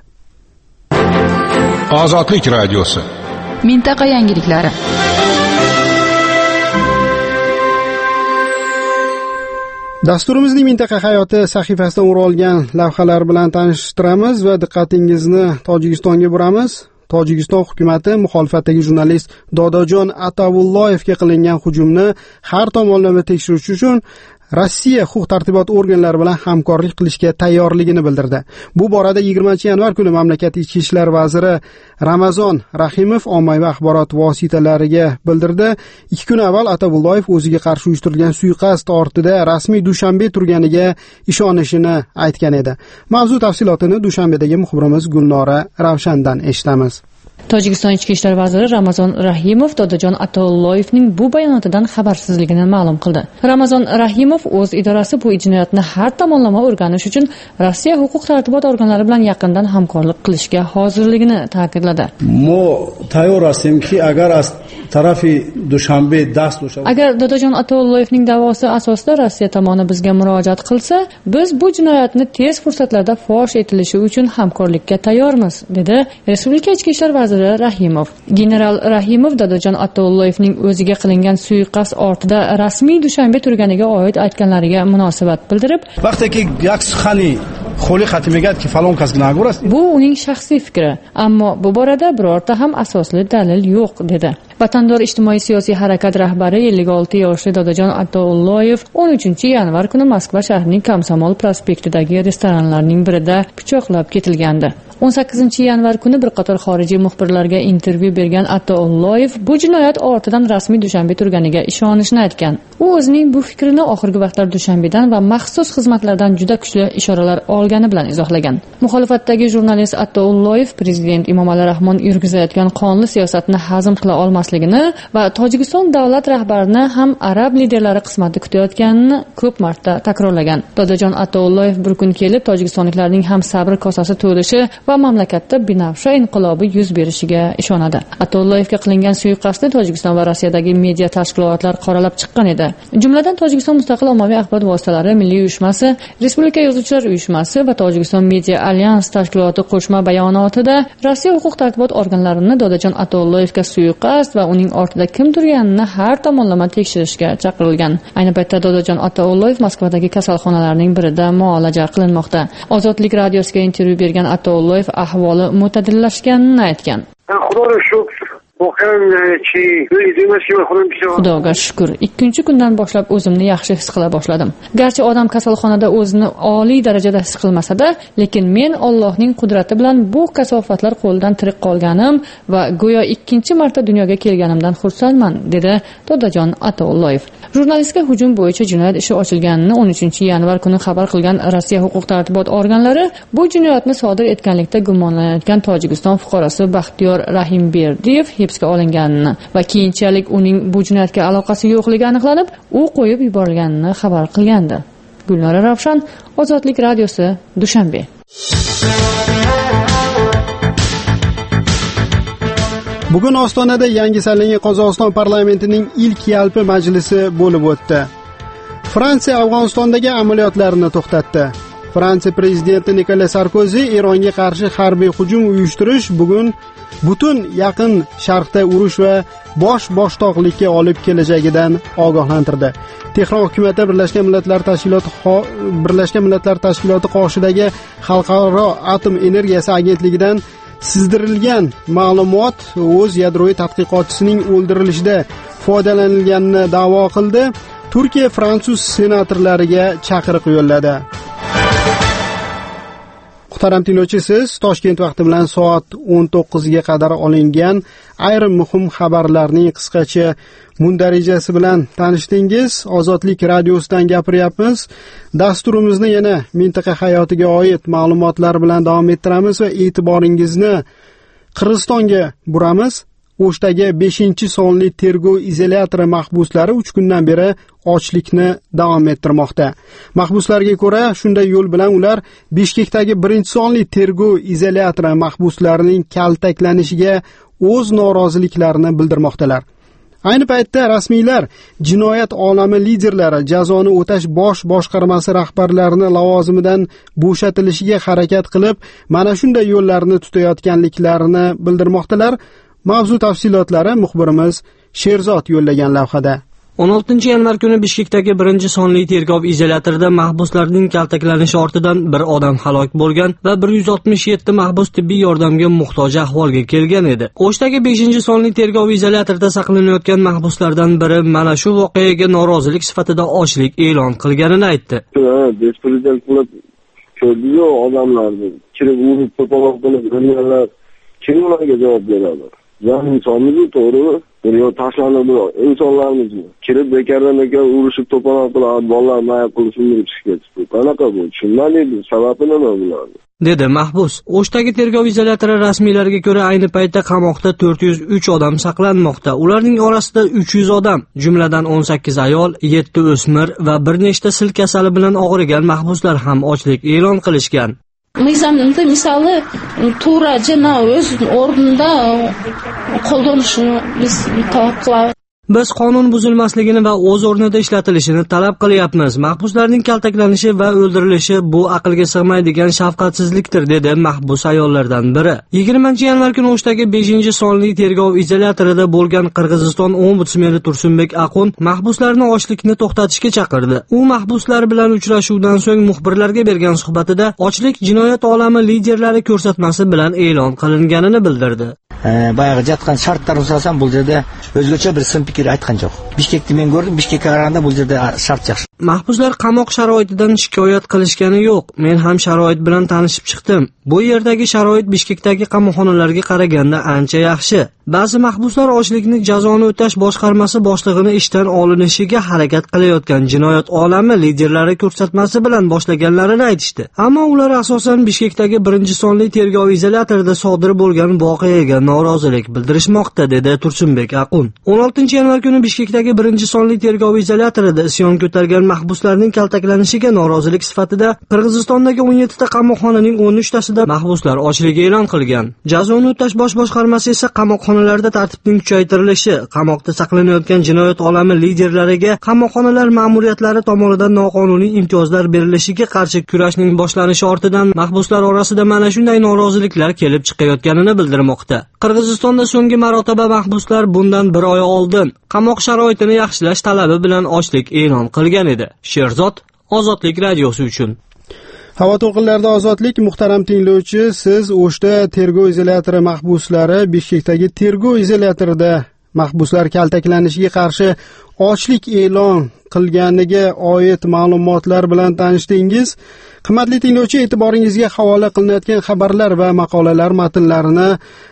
Ozodlik radiosi. Mintaqa yangiliklari. Dasturimizning mintaqa hayoti sahifasidan o'ralgan lavhalar bilan tanishtiramiz va diqqatingizni Tojikistonga buramiz. Tojikiston hukumati muxolifatdagi jurnalist Dodojon Atavulloyevga qilingan hujumni har tomonlama tekshirish uchun Rossiya huquq-tartibot organlari bilan hamkorlik qilishga tayyorligini bildirdi. Bu borada 20-yanvar kuni mamlakat ichki ishlar vaziri Ramazon Rahimov ommaviy axborot vositalariga bildirdi. 2 kun avval Atavulloyev o'ziga qarshi uyushtirilgan suiqasd ortida rasmiy Dushanbe turganiga ishonishini aytgan edi. Mavzu tafsilotini Dushanbedagi muxbirimiz Gulnora Ravshandan eshitamiz. Tojikiston ichki ishlar vaziri Ramazon Rahimov Dodojon Atavulloyevning bu bayonotidan xabarsizligini ma'lum qildi. Ramazon Rahimov o'z idorasi bu jinoyatni har tomonlama o'rganish uchun Rossiya huquq-tartibot organlari bilan yaqindan hamkorlik qilishga hozirligini ta'kidladi. Agar Dodojon Atavulloyevning da'vosi asosida Rossiya tomoni bizga murojaat qilsa, biz bu jinoyatni tez fursatlarda fosh etilishi uchun hamkorlikka tayyormiz, dedi Respublika ichki ishlar vaziri Rahimov. General Rahimov Dodojon Atavulloyevning o'ziga qilingan suiqasd ortida rasmiy Dushanbe turganiga oid aytganlariga munosabat bildirib, bu uning shaxsiy fikri, ammo bu borada birorta ham asosli dalil yo'q, dedi. Vatandor ijtimoiy siyosiy harakat rahbari 56 yoshli Dodojon Atavulloyev 13-yanvar kuni Moskva shahrining Komsomol prospektidagi restoranlarning birida pichoqlab ketilgandi. 18-yanvar kuni bir qator xorijiy muxbirlarga intervyu bergan Atavulloyev bu jinoyat ortidan rasmiy Dushanbe turganiga ishonishini aytgan. U o'zining bu fikrini oxirgi vaqtlar Dushanbedan va maxsus xizmatlardan juda kuchli ishoralar olgani bilan izohlagan. Muxolifatdagi jurnalist Atavulloyev prezident Emomali Rahmon yurgizayotgan qonli siyosatni hazm qila olmasligini va Tojikiston davlat rahbarini ham arab liderlari qismati kutayotganini ko'p marta takrorlagan. Dodojon Atavulloyev bir kun kelib Tojikistonliklarning ham sabr kosasi to'lishi va va mamlakatda binafsha inqilobi yuz berishiga ishonadi. Atolloyevga qilingan suiqasdni Tojikiston va Rossiyadagi media tashkilotlar qoralab chiqqan edi. Jumladan Tojikiston mustaqil ommaviy axborot vositalari milliy uyushmasi, Respublika yozuvchilar uyushmasi va Tojikiston Media Alyans tashkiloti qo'shma bayonotida Rossiya huquq tartibot organlarini Dodajon Atolloyevga suiqasd va uning ortida kim turganini har tomonlama tekshirishga chaqirilgan. Ayni paytda Dodajon Atolloyev Moskvadagi kasalxonalarning birida muolaja qilinmoqda. Ozodlik radiosiga intervyu bergan Atolloyev ahvoli mo'tadillashganini aytgan. Xudoga shukr. Xudoga shukr. 2-kundan boshlab o'zimni yaxshi his qila boshladim. Garchi odam kasalxonada o'zini oliy darajada his qilmasa-da, lekin men Allohning qudrati bilan bu kasofatlar qo'lidan tirik qolganim va go'yo 2-marta dunyoga kelganimdan xursandman, dedi Dodajon Atolloyev. Jurnalistga hujum bo'yicha jinoyat ishi ochilganini 13-yanvar kuni xabar qilgan Rossiya huquq tartibot organlari bu jinoyatni sodir etganlikda gumonlanayotgan Tojikiston fuqarosi Baxtiyor Rahimberdiyev hibsga olinganini va keyinchalik uning bu jinoyatga aloqasi yo'qligi aniqlanib, u qo'yib yuborilganini xabar qilgandi. Gulnora Ravshan, Ozodlik radiosi, Dushanbe. Bugun Ostonada yangi saylangan Qozog'iston parlamentining ilk yalpi majlisi bo'lib o'tdi. Fransiya Afg'onistondagi amaliyotlarni to'xtatdi. Fransiya prezidenti Nikolas Sarkozi Eronga qarshi harbiy hujum uyushtirish bugun butun yaqin sharqda urush va boshtoqlikka olib kelajagidan ogohlantirdi. Tehron hukumati Birlashgan Millatlar Tashkiloti qoshidagi Xalqaro atom energiyasi agentligidan sizdirilgan ma'lumot o'z yadroviy tadqiqotchisining o'ldirilishida foydalanilganini da'vo qildi. Turkiya fransuz senatorlariga chaqiriq yo'lladi. Muhtaram tinglovchi, siz Toshkent vaqti bilan soat 19 ga qadar olingan ayrim muhim xabarlarning qisqacha mundarijasi bilan tanishdingiz. Ozodlik radiosidan gapiryapmiz. Dasturimizni yana mintaqa hayotiga oid ma'lumotlar bilan davom ettiramiz va e'tiboringizni Qirg'izistonga buramiz. O'shdagi 5-sonli tergov izolyatori mahbuslari 3 kundan beri ochlikni davom ettirmoqda. Mahbuslarga ko'ra, shunday yo'l bilan ular Bishkekdagi 1-sonli tergov izolyatori mahbuslarining kaltaklanishiga o'z noroziliklarini bildirmoqdalar. Ayni paytda rasmiylar jinoyat olami liderlari jazoni o'tash boshqarmasi rahbarlarini lavozimidan bo'shatilishiga harakat qilib, mana shunday yo'llarni tutayotganliklarini bildirmoqdalar. Mavzu tafsilotlari muxbirimiz Sherzod yo'llagan lavhada. 16-yanvar kuni Bishkekdagi 1-sonli tergov izolyatorida mahbuslarning kaltaklanishi ortidan bir odam halok bo'lgan va 167 mahbus tibbiy yordamga muhtoj ahvolga kelgan edi. O'shdagi 5-sonli tergov izolyatorida saqlanayotgan mahbuslardan biri mana shu voqeaga norozilik sifatida ochlik e'lon qilganini aytdi. Prezident qilib ko'rdi-yu odamlarni kirib urib to'polon qilib o'lganlar kim ularga javob beradi? Zan insonmiz, to'g'rimi? Dunyo tashlanib insonlarmizmi? Kirib bekardan urushib to'polon qilib bolalar mayab qilishni chiqib qanaqa bu? Tushunmaydi, sababi nima bularning? Dedi mahbus. O'shdagi tergov izolyatori rasmiylarga ko'ra ayni paytda qamoqda 403 odam saqlanmoqda. Ularning orasida 300 odam, jumladan 18 ayol, 7 o'smir va bir nechta sil kasali bilan og'rigan mahbuslar ham ochlik e'lon qilishgan. Mizamda misali to'g'ri jana o'z o'rnida qo'llanishni biz talab qilamiz. Biz qonun buzilmasligini va o'z o'rnida ishlatilishini talab qilyapmiz. Mahbuslarning kaltaklanishi va o'ldirilishi bu aqlga sig'maydigan shafqatsizlikdir, dedi mahbus ayollardan biri. 20-yanvar kuni O'shdagi 5-sonli tergov izolyatorida bo'lgan Qirg'iziston ombudsmeni Tursunbek Aqun mahbuslarni ochlikni to'xtatishga chaqirdi. U mahbuslar bilan uchrashuvdan so'ng muxbirlarga bergan suhbatida ochlik jinoyat olami liderlari ko'rsatmasi bilan e'lon qilinganini bildirdi. Bayag'i jatgan shartlar asosan bu yerda o'zgacha bir fikr aytgan yo'q. Bishkekni men ko'rdim, Bishkekka qaraganda bu yerda shart yaxshi. Mahbuslar qamoq sharoitidan shikoyat qilishgani yo'q. Men ham sharoit bilan tanishib chiqdim. Bu yerdagi sharoit Bishkekdagi qamoqxonalarga qaraganda ancha yaxshi. Ba'zi mahbuslar ochlikni jazoni o'tash boshqarmasi boshlig'ini ishdan olinishiga harakat qilayotgan jinoyat olami liderlari ko'rsatmasi bilan boshlaganlarini aytishdi. Ammo ular asosan Bishkekdagi 1-sonli tergov izolyatorida sodir bo'lgan voqeaga norozilik bildirishmoqda, dedi Tursunbek Aqun. 16-yanvar kuni Bishkekdagi 1-sonli tergov izolyatorida isyon ko'targan mahbuslarning kaltaklanishiga norozilik sifatida Qirg'izistondagi 17 ta qamoqxonaning 13 tasida mahbuslar ochligi e'lon qilgan. Jazoni o'tash bosh boshqarmasi esa qamoqxonalarda tartibning kuchaytirilishi, qamoqda saqlanayotgan jinoyat olami liderlariga qamoqxonalar ma'muriyatlari tomonidan noqonuniy imtiyozlar berilishiga qarshi kurashning boshlanishi ortidan mahbuslar orasida mana shunday noroziliklar kelib chiqayotganini bildirmoqda. Qirg'izistonda so'nggi marotaba mahbuslar bundan bir oy oldin qamoq sharoitini yaxshilash talabi bilan ochlik e'lon qilgan edi. Sherzod, Ozodlik radiosi uchun. Havo to'lqinlarida ozodlik. Muhtaram tinglovchi, siz O'shda tergov izolyatori mahbuslari Bishkekdagi tergov izolyatorida mahbuslar kaltaklanishiga qarshi ochlik e'lon qilganiga oid ma'lumotlar bilan tanishdingiz. Qimmatli tinglovchi, e'tiboringizga havola qilinayotgan xabarlar va maqolalar matnlarini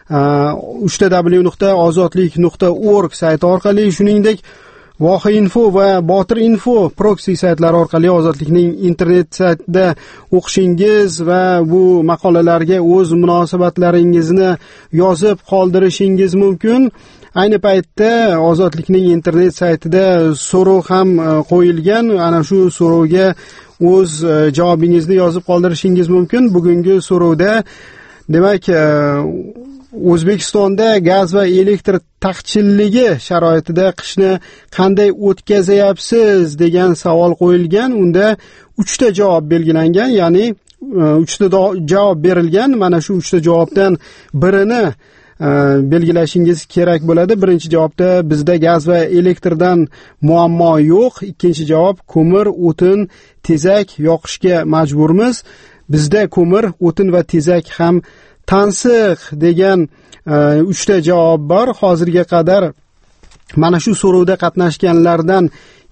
www.ozodlik.org sayti orqali, shuningdek Voha.info va Botir.info proxy saytlari orqali Ozodlikning internet saytida o'qishingiz va bu maqolalarga o'z munosabatlaringizni yozib qoldirishingiz mumkin. Ayni paytda Ozodlikning internet saytida so'rov ham qo'yilgan. Ana shu so'rovga o'z javobingizni yozib qoldirishingiz mumkin. Bugungi so'rovda, demak, O'zbekistonda gaz va elektr taqchilligi sharoitida qishni qanday o'tkazayapsiz degan savol qo'yilgan. Unda 3 ta javob belgilangan, ya'ni 3 ta javob berilgan. Mana shu 3 ta javobdan birini belgilashingiz kerak bo'ladi. Birinchi javobda bizda gaz va elektrdan muammo yo'q. Ikkinchi javob ko'mir, o'tin, tezak yoqishga majburmiz. Bizda ko'mir, o'tin va tezak ham tansiq degan 3 ta javob bor. Hozirga qadar mana shu so'rovda qatnashganlardan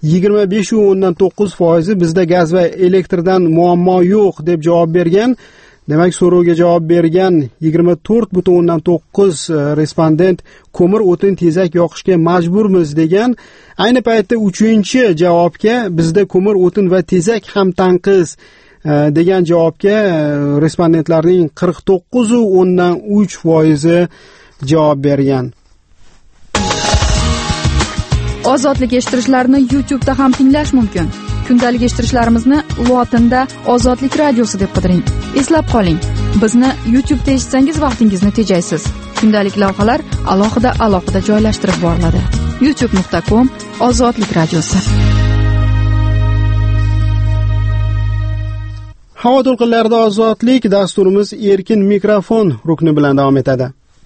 25.9% bizda gaz va elektrdan muammo yo'q deb javob bergan. Demak, so'rovga javob bergan 24.9% respondent ko'mir, o'tin, tezak yoqishga majburmiz degan. Ayni paytda 3-chi javobga bizda ko'mir, o'tin va tezak ham tanqis degan javobga respondentlarning 49.3% javob bergan. Ozodlik eshittirishlarni YouTube'da ham tinglash mumkin. Kundalik eshittirishlarimizni lotinda Ozodlik radiosi deb qidiring. Eslab qoling, bizni YouTube'da eshitsangiz vaqtingizni tejaysiz. Kundalik lavhalar alohida joylashtirib boriladi. youtube.com Ozodlik radiosi. Havo to'lqinlarida ozodlik dasturimiz erkin mikrofon rukni bilan davom etadi.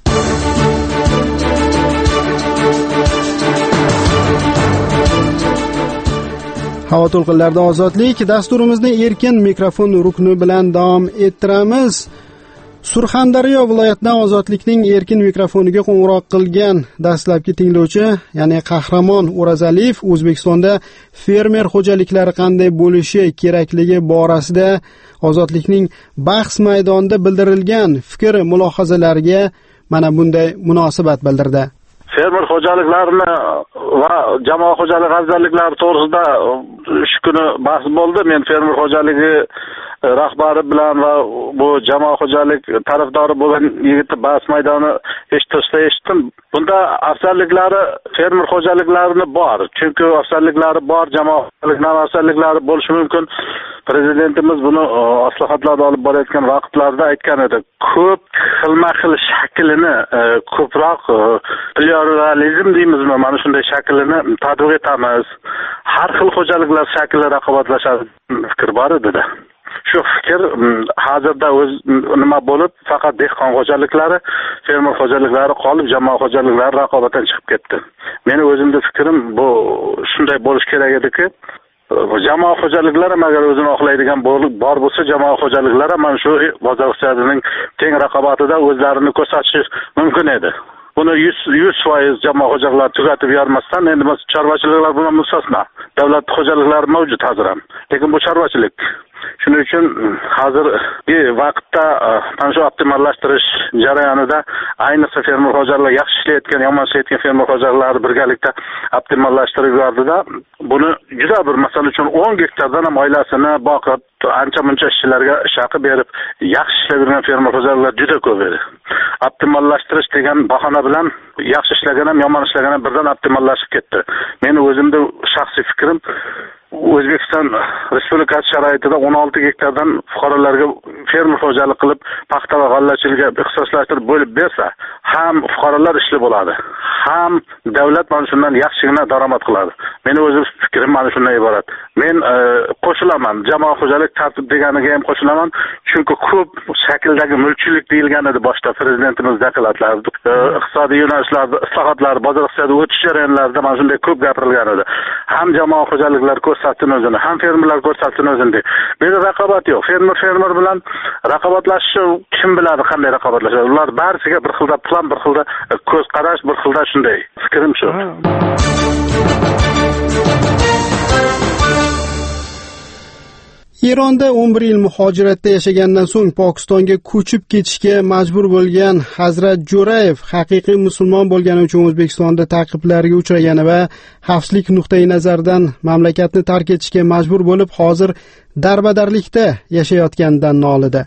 Havo to'lqinlarida ozodlik dasturimizni erkin mikrofon rukni bilan davom ettiramiz. Surxondaryo viloyatidan Ozodlikning erkin mikrofoniga qo'ng'iroq qilgan dastlabki tinglovchi, ya'ni Qahramon O'razaliyev, O'zbekistonda fermer xo'jaliklari qanday bo'lishi kerakligi borasida Ozodlikning bahs maydonida bildirilgan fikr mulohazalariga mana bunday munosabat bildirdi. Fermer xo'jaliklarini va jamoa xo'jalik afzalliklari to'g'risida shu kuni bahs bo'ldi. Men fermer xo'jaligi rahbari bilan va bu jamoa xo'jalik tarafdori bo'lgan yigitni bahs maydoni eshitdim. Bunda afzalliklari fermer xo'jaliklarini bor. Chunki afzalliklari bor, jamoa xo'jaliklari afzalliklari bo'lishi mumkin. Prezidentimiz buni islohotlarni olib borayotgan vaqtlarda aytgan edi. Ko'p xilma-xil shaklini ko'proq pluralizm deymizmi, mana shunday shaklini tatbiq etamiz. Har xil xo'jaliklar shakli raqobatlashadi fikr bor edi. Shu fikr hozirda o'z nima bo'lib, faqat dehqon xo'jaliklari, fermer xo'jaliklari qolib, jamoa xo'jaliklari raqobatdan chiqib ketdi. Meni o'zimning fikrim bu shunday bo'lish kerak ediki, jamoa xo'jaliklari agar o'zini oqlaydigan bor bo'lsa, jamoa xo'jaliklari mana shu bozor iqtisodining teng raqobatida o'zlarini ko'rsatishi mumkin edi. Buni 100% jamoa xo'jaliklari tugatib yormasdan, endi chorvachiliklar bilan mustasno. Davlat xo'jaliklari mavjud hozir ham. Lekin bu chorvachilik. Shuning uchun hozirgi vaqtda mana shu optimallashtirish jarayonida ayniqsa fermer xo'jaliklar yaxshi ishlayotgan, yomon ishlayotgan fermer xo'jaliklari birgalikda optimallashtirib yordida buni juda bir masala uchun 10 gektardan ham oilasini boqib ancha-muncha ishchilarga shaqi berib yaxshi ishlab yurgan fermer xo'jaliklar juda ko'p edi. Optimallashtirish degan bahona bilan yaxshi ishlagan ham yomon ishlagan ham birdan optimallashib ketdi. Meni o'zimda shaxsiy fikrim O'zbekiston Respublikasi sharoitida 16 gektardan fuqarolarga fermer xo'jalik qilib paxta va g'allachilikka ixtisoslashtirib bo'lib bersa, ham fuqarolar ishli bo'ladi, ham davlat mana shundan yaxshigina daromad qiladi. Meni o'zim fikrim mana shundan iborat. Men qo'shilaman, jamoa xo'jalik tartib deganiga ham qo'shilaman, chunki ko'p shakldagi mulkchilik deyilgan edi boshda prezidentimiz deklaratsiyasida. Iqtisodiy yo'nalishlarda islohotlar, bozor iqtisodiy o'tish jarayonlarida mana shunday ko'p gapirilgan edi. Ham jamoa xo'jaliklar ko'rsatsin o'zini, ham fermerlar ko'rsatsin o'zini. Menda raqobat yo'q. Fermer bilan raqobatlashish kim biladi qanday raqobatlashadi. Ular barisiga bir xilda plan, bir xilda ko'z qarash, bir xilda shunday. Fikrim shu. Eronda 11 yil muhojiratda yashagandan so'ng Pokistonga ko'chib ketishga majbur bo'lgan Hazrat Jo'rayev haqiqiy musulmon bo'lgani uchun O'zbekistonda ta'qiblarga uchragani va xavfsizlik nuqtai nazaridan mamlakatni tark etishga majbur bo'lib, hozir darbadarlikda yashayotganidan nolidi.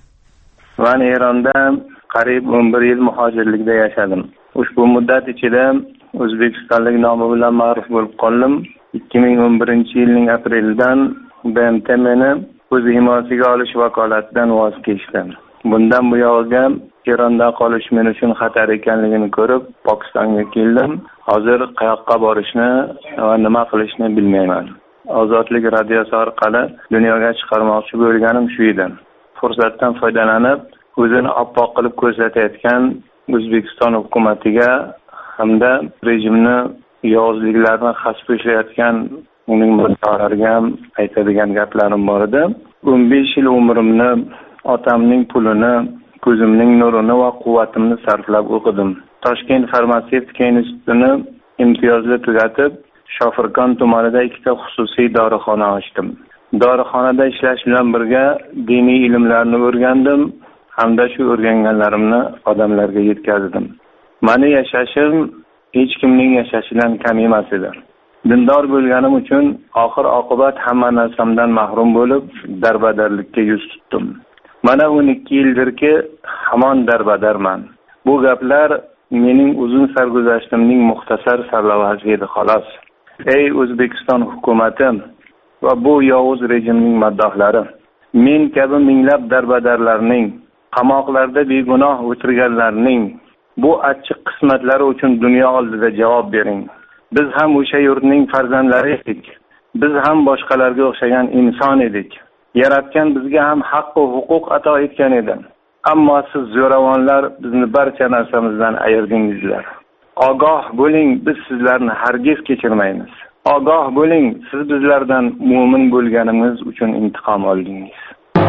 Men Eronda qariyb 11 yil muhojirlikda yashadim. Ushbu muddat ichida O'zbekistonlik nomi bilan ma'ruf bo'lib qoldim. 2011-yilning aprelidan BMT meni o'z himoyasiga olish vakolatidan voz kechdi. Bundan bu yog'iga Eronda qolish men uchun xatar ekanligini ko'rib, Pokistonga keldim. Hozir qayoqqa borishni va nima qilishni bilmayman. Ozodlik radiosi orqali dunyoga chiqarmoqchi bo'lganim shu edi. Fursatdan foydalanib, o'zini oppoq qilib ko'rsatayotgan O'zbekiston hukumatiga hamda rejimni yovuzliklarini xasb ishlayotgan uning murtadlariga aytadigan gaplarim bor edi. 15 yil umrimni, otamning pulini, ko'zimning nurini va quvvatimni sarflab o'qidim. Toshkent farmatsevtika institutini imtiyozli tugatib, Shofirkon tumanida 2ta xususiy dorixona ochdim. Dorixonada ishlash bilan birga diniy ilmlarni o'rgandim, hamda shu o'rganganlarimni odamlarga yetkazdim. Meni yashashim hech kimning yashashidan kam emas edi. Dindor bo'lganim uchun oxir oqibat hamma narsamdan mahrum bo'lib, darbadarlikka yuz tutdim. Mana 12 yildirki hamon darbadarman. Bu gaplar mening uzun sarguzashtimning muxtasar sarlavhasi edi xolos. Ey O'zbekiston hukumati va bu yovuz rejimning maddohlari, men kabi minglab darbadarlarning, qamoqlarda begunoh o'tirganlarning bu achchiq qismatlari uchun dunyo oldida javob bering. Biz ham o'sha yurtning farzandlari edik. Biz ham boshqalarga o'xshagan inson edik. Yaratgan bizga ham haq va huquq ato etgan edi. Ammo siz zo'ravonlar bizni barcha narsamizdan ayirdingizlar. Ogoh bo'ling, biz sizlarni hargiz kechirmaymiz. Ogoh bo'ling, siz bizlardan mu'min bo'lganimiz uchun intiqom oldingiz.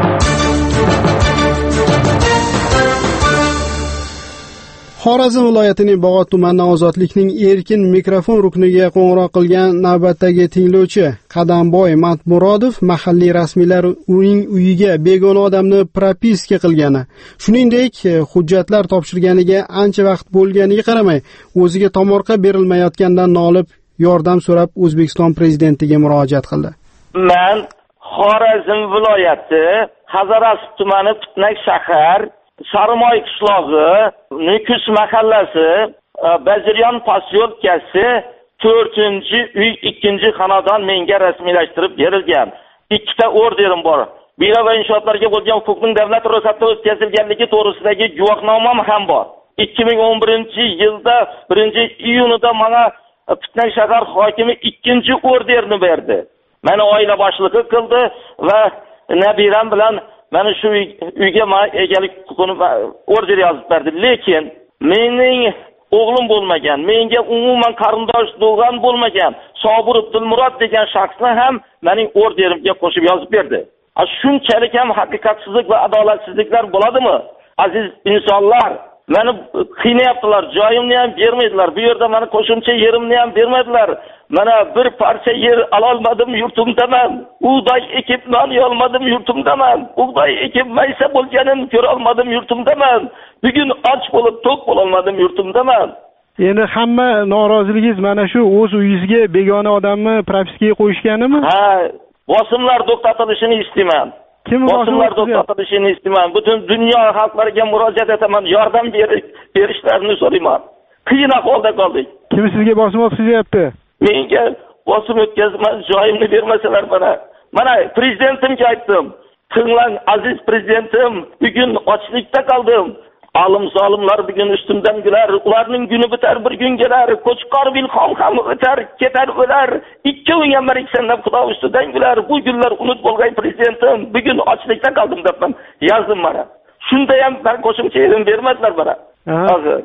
Xorazm viloyatining Bog'ot tumani Ozodlikning erkin mikrofon rukniga qo'ng'iroq qilgan navbatdagi tinglovchi Qadamboy Matmurodov mahalliy rasmiylar uning uyiga begona odamni propiska qilgani, shuningdek hujjatlar topshirganiga ancha vaqt bo'lganiga qaramay, o'ziga tomorqa berilmayotgandan nolib yordam so'rab O'zbekiston prezidentiga murojaat qildi. Men Xorazm viloyati Hazarasp tumani Pitnak shahar Sarimoy qishlog'i, Nukus mahallasi, Baziryon posyolkasi 4-uy 2-xonadon menga rasmiylashtirib berilgan. 2ta orderim bor. Bino va inshootlarga bo'lgan huquqning davlat ro'yxatida o'tkazilganligi to'g'risidagi guvohnomam ham bor. 2011-yilda 1-iyunida menga Pitnak shahar hokimi 2-orderni berdi. Meni oila boshlig'i qildi va nabiram bilan mana shu uyga egalik huquqini order yozib berdi. Lekin mening o'g'lim bo'lmagan, menga umuman qarindosh do'g'on bo'lmagan Sobir Abdulmurod degan shaxsni ham mening orderimga qo'shib yozib berdi. Shunchalik ham haqiqatsizlik va adolatsizliklar bo'ladimi? Aziz insonlar, meni qiynayaptilar, joyimni ham bermaydilar. Bu yerda meni qo'shimcha yerimni ham bermaydilar. Mana bir parcha yer ololmadim yurtimdaman. Bug'doy ekib non yolmadim yurtimdaman. Bug'doy ekib maysa bo'lganin ko'ra olmadim yurtimdaman. Bugun och bo'lib to'q bo'la olmadim yurtimdaman. Endi hamma noroziligingiz mana shu o'z uyingizga begona odamni propiskaga qo'yishganimi? Ha, bosimlar to'xtatilishini istayman. Bosimlar to'xtatilishini istayman. Butun dunyo xalqlariga murojaat etaman, yordam berishlarini so'rayman. Qiyin ahvolda qoldik. Kim sizga bosim o'tkazyapti? Menga bosim o'tkazmas joyimni bermasalar mana prezidentimga aytdim. Tinglang aziz prezidentim, bugun ochlikda qoldim. Olim-zolimlar bugun ustimdan gülar, ularning kuni bitar bir kun kelar. Qo'chqor Vilxon ham o'tar, ketar o'lar. Ikkoving ham mariksandan Xudo ustidan gülar. Bu kunlar unut bo'lgan prezidentim, bugun ochlikda qoldim debman. Yozdim mana. Shunda ham men qo'shimcha e'lon bermadilar mana. Hozir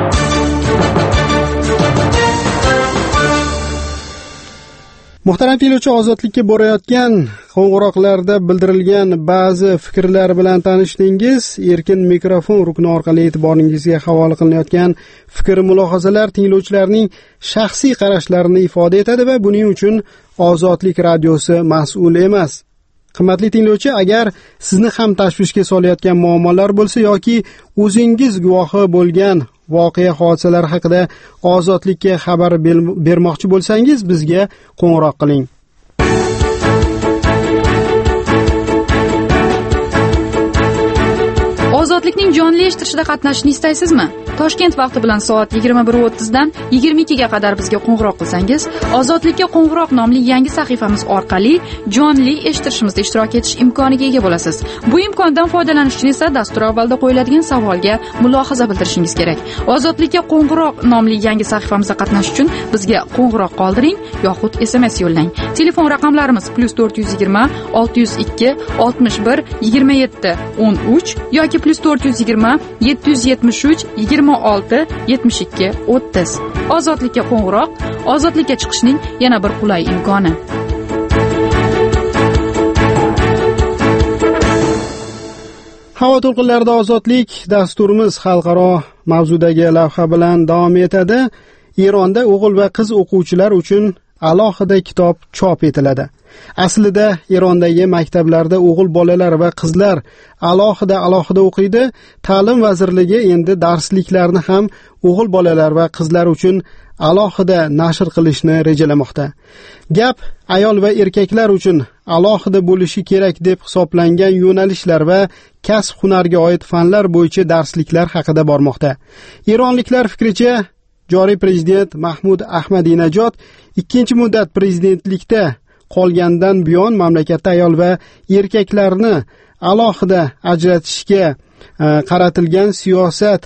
Muhtaram tinglovchi, ozodlikka borayotgan qo'ng'iroqlarda bildirilgan ba'zi fikrlar bilan tanishdingiz. Erkin mikrofon rukni orqali e'tiboringizga havola qilinayotgan fikr-mulohazalar tinglovchilarning shaxsiy qarashlarini ifoda etadi va buning uchun Ozodlik radiosi mas'ul emas. Qimmatli tinglovchi, agar sizni ham tashvishga solayotgan muammolar bo'lsa yoki o'zingiz guvohi bo'lgan voqea hodisalar haqida Ozodlikka xabar bermoqchi bo'lsangiz, bizga qo'ng'iroq qiling. Ozodlikning jonli eshittirishida qatnashishni istaysizmi? Toshkent vaqti bilan soat 21:30 dan 22 ga qadar bizga qo'ng'iroq qilsangiz, Ozodlikka qo'ng'iroq nomli yangi sahifamiz orqali jonli eshittirishimizda ishtirok etish imkoniga ega bo'lasiz. Bu imkondan foydalanish uchun esa dastur avvalida qo'yiladigan savolga mulohaza bildirishingiz kerak. Ozodlikka qo'ng'iroq nomli yangi sahifamizda qatnashish uchun bizga qo'ng'iroq qoldiring yoxud SMS yo'llang. Telefon raqamlarimiz +420 602 61 27 13 yoki +420 773 26 72 30. Ozodlikka qo'ng'iroq, ozodlikka chiqishning yana bir qulay imkoni. Havo to'lqinlarida ozodlik dasturimiz xalqaro mavzudagi lavha bilan davom etadi. Eronda o'g'il va qiz o'quvchilar uchun alohida kitob chop etiladi. Aslida Erondagi maktablarda o'g'il bolalar va qizlar alohida o'qiydi. Ta'lim vazirligi endi darsliklarni ham o'g'il bolalar va qizlar uchun alohida nashr qilishni rejalamoqda. Gap ayol va erkaklar uchun alohida bo'lishi kerak deb hisoblangan yo'nalishlar va kasb hunarga oid fanlar bo'yicha darsliklar haqida bormoqda. Eronliklar fikricha, joriy prezident Mahmud Ahmadinajod ikkinchi muddat prezidentlikda qolgandan buyon mamlakatda ayol va erkaklarni alohida ajratishga qaratilgan siyosat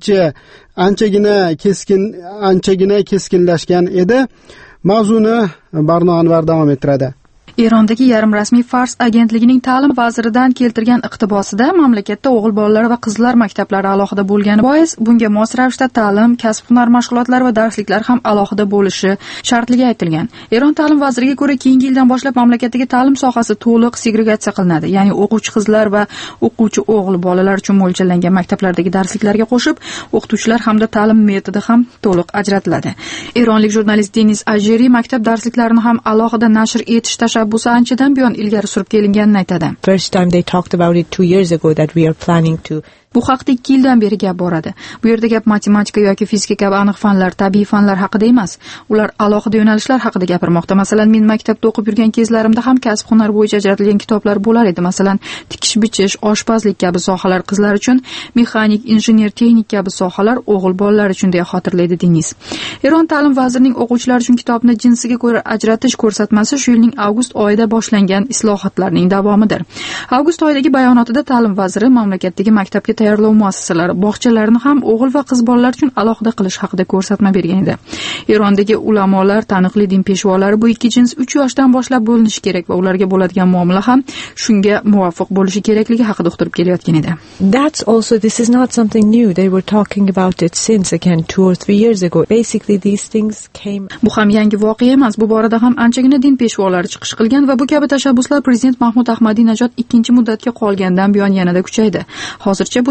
anchagina keskinlashgan edi. Mavzuni Barno Anvar davom ettiradi. Erondagi yarim rasmiy Fars agentligining ta'lim vaziridan keltirgan iqtibosida mamlakatda o'g'il bolalar va qizlar maktablari alohida bo'lgani bois, bunga mos ravishda ta'lim, kasb-hunar mashg'ulotlari va darsliklar ham alohida bo'lishi shartligi aytilgan. Eron ta'lim vaziriga ko'ra, keyingi yildan boshlab mamlakatdagi ta'lim sohasi to'liq segregatsiya qilinadi. Ya'ni o'quvchi qizlar va o'quvchi o'g'il bolalar uchun mo'ljallangan maktablardagi darsliklarga qo'shib, o'qituvchilar hamda ta'lim metodi ham to'liq ajratiladi. Eronlik jurnalist Denis Ajeri maktab darsliklarini ham alohida nashr etish tashabbusi anchadan buyon ilgari surib kelinganini aytadi. First time they talked about it 2 years ago that we are planning to. Bu haqda 2 yildan beri gap boradi. Bu yerda gap matematika yoki fizika kabi aniq fanlar, tabiiy fanlar haqida emas. Ular alohida yo'nalishlar haqida gapirmoqda. Masalan, men maktabda o'qib yurgan kezlarimda ham kasb hunar bo'yicha ajratilgan kitoblar bo'lar edi. Masalan, tikish bichish, oshpazlik kabi sohalar qizlar uchun, mexanik, injener, texnik kabi sohalar o'g'il bolalar uchun deya xotirlaydi Denis. Eron ta'lim vazirining o'quvchilar uchun kitobni jinsiga ko'ra ajratish ko'rsatmasi shu yilning avgust oyida boshlangan islohotlarning davomidir. Avgust oyidagi bayonotida ta'lim vaziri mamlakatdagi maktabga tayyorlov muassasalari, bog'chalarni ham o'g'il va qiz bolalar uchun alohida qilish haqida ko'rsatma bergan edi. Erondagi ulamolar, taniqli din peshvolari bu ikki jins 3 yoshdan boshlab bo'linishi kerak va ularga bo'ladigan muomala ham shunga muvofiq bo'lishi kerakligi haqida uqtirib kelayotgan edi. That's also, this is not something new. They were talking about it since again 2 or 3 years ago. Basically these things came. Bu ham yangi voqea emas. Bu borada ham anchagina din peshvolari chiqish qilgan va bu kabi tashabbuslar prezident Mahmud Ahmadinajod ikkinchi muddatga qolgandan buyon yanada kuchaydi. Hozircha bu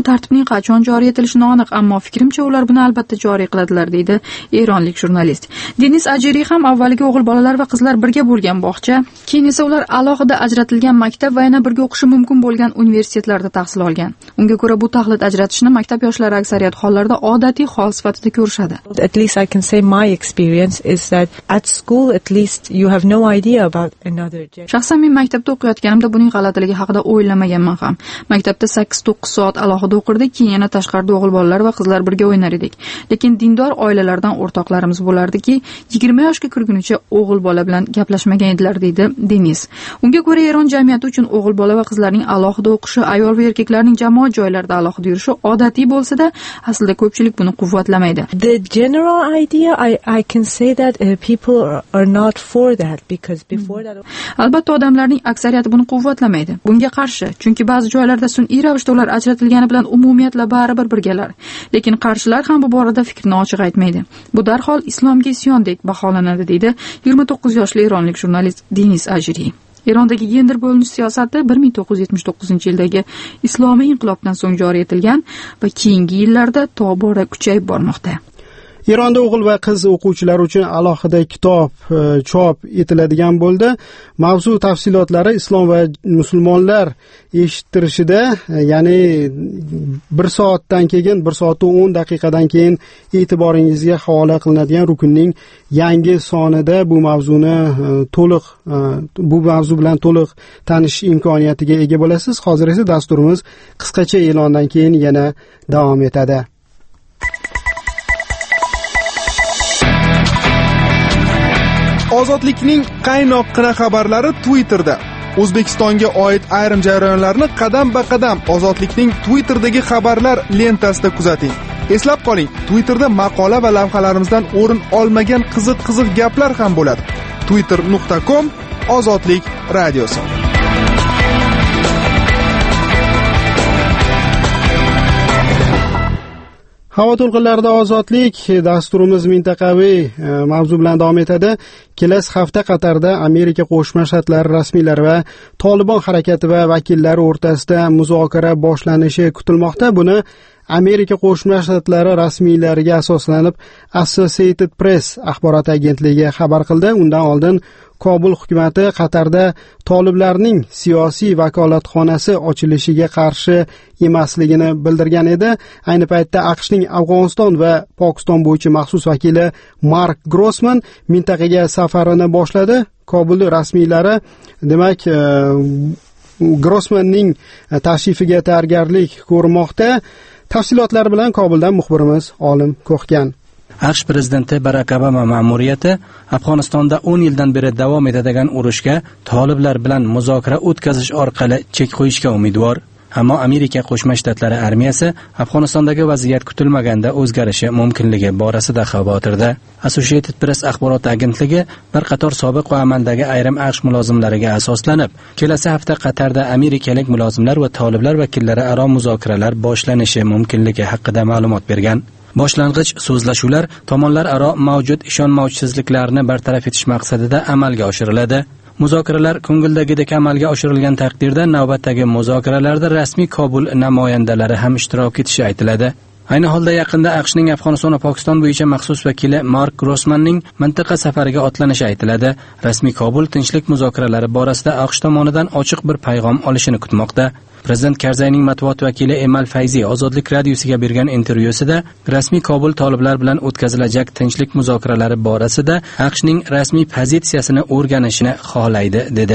bu tartibning qachon joriy etilishi noaniq, ammo fikrimcha ular buni albatta joriy qiladilar, deydi eronlik jurnalist. Denis Ajeri ham avvaliga o'g'il bolalar va qizlar birga bo'lgan bog'cha, keyin esa ular alohida ajratilgan maktab va yana birga o'qishi mumkin bo'lgan universitetlarda tahsil olgan. Unga ko'ra bu taqlid ajratishni maktab yoshlari aksariyat hollarda odatiy hol sifatida ko'rishadi. At least I can say my experience is that at school at least you have no idea about another gender. Shaxsan men maktabda o'qiyotganimda buning g'alatiligi haqida o'ylamaganman ham. Maktabda 8-9 soat alohida o'qirdik, keyin yana tashqarida o'g'il bolalar va qizlar birga o'ynar edik. Lekin dindor oilalardan o'rtoqlarimiz bo'lardiki, 20 yoshga kirgunicha o'g'il bola bilan gaplashmagan edilar, deydi Denis. Unga ko'ra Eron jamiyati uchun o'g'il bola va qizlarning alohida o'qishi, ayol va erkaklarning jamoat joylarida alohida yurishi odatiy bo'lsa-da, aslida ko'pchilik buni quvvatlamaydi. The general idea I can say that people are not for that because before that albatta odamlarning aksariyati buni quvvatlamaydi. Bunga qarshi, chunki ba'zi joylarda sun'iy ravishda ular ajratilgani bilan umumiyatla baribir birgalar. Lekin qarshilar ham bu borada fikrini ochiq aytmaydi. Bu darhol islomga isyondek baholanadi, deydi 29 yoshli eronlik jurnalist Denis Ajeri. Erondagi gender bo'linish siyosati 1979-yildagi islomiy inqilobdan so'ng joriy etilgan va keyingi yillarda tobora kuchayib bormoqda. Eronda o'g'il va qiz o'quvchilar uchun alohida kitob chop etiladigan bo'ldi. Mavzu tafsilotlari Islom va musulmonlar eshittirishida, ya'ni 1 soatdan keyin 1 soat 10 daqiqadan keyin e'tiboringizga havola qilinadigan rukunning yangi sonida bu mavzu bilan to'liq tanishish imkoniyatiga ega bo'lasiz. Hozir esa dasturimiz qisqacha e'londan keyin yana davom etadi. Ozodlikning qaynoqqina xabarlari Twitterda. O'zbekistonga oid ayrim jarayonlarni qadam-ba-qadam Ozodlikning Twitterdagi xabarlar lentasida kuzating. Eslab qoling, Twitterda maqola va lavhalarimizdan o'rin olmagan qiziq gaplar ham bo'ladi. twitter.com/ozodlik radiosi. Havo to'lqinlarida ozodlik dasturimiz mintaqaviy mavzu bilan davom etadi. Kelasi hafta Qatarda Amerika Qo'shma Shtatlari rasmiylari va Tolibon harakati va vakillari o'rtasida muzokara boshlanishi kutilmoqda. Buni Amerika Qo'shma Shtatlari rasmiylariga asoslanib Associated Press axborot agentligi xabar qildi. Undan oldin Kobul hukumati Qatarda toliblarning siyosiy vakolatxonasi ochilishiga qarshi emasligini bildirgan edi. Ayni paytda AQShning Afg'oniston va Pokiston bo'yicha maxsus vakili Mark Grossman mintaqaga safarini boshladi. Kobul rasmiylari demak Grossmanning tashrifiga tayyorgarlik ko'rmoqda. Tafsilotlar bilan Kobuldan muxbirimiz Olim Ko'xgan. AQSh prezidenti Barack Obama ma'muriyati Afg'onistonda 10 yildan beri davom etadigan urushga toliblar bilan muzokara o'tkazish orqali chek qo'yishga umidvor. Ammo Amerika Qo'shma Shtatlari armiyasi Afg'onistondagi vaziyat kutilmaganda o'zgarishi mumkinligi borasida xavotirda. Associated Press axborot agentligi bir qator sobiq va amaldagi ayrim AQSh mulozimlariga asoslanib, kelasi hafta Qatarda amerikalik mulozimlar va toliblar vakillari aro muzokaralar boshlanishi mumkinligi haqida ma'lumot bergan. Boshlang'ich so'zlashuvlar tomonlar aro mavjud ishonmovchisizliklarni bartaraf etish maqsadida amalga oshiriladi. Muzokaralar ko'ngildagidek amalga oshirilgan taqdirda navbatdagi muzokaralarda rasmiy Kobul namoyandalari ham ishtirok etishi aytiladi. Ayni holda yaqinda AQShning Afg'oniston va Pokiston bo'yicha maxsus vakili Mark Grossmanning mintaqa safariga otlanishi aytiladi. Rasmiy Kobul tinchlik muzokaralari borasida AQSh tomonidan ochiq bir payg'am olishini kutmoqda. Prezident Karzayning matbuot vakili Emal Fayzi Ozodlik radiosiga bergan intervyusida rasmiy Kobul toliblar bilan o'tkazilajak tinchlik muzokaralari borasida AQShning rasmiy pozitsiyasini o'rganishni xohlaydi dedi.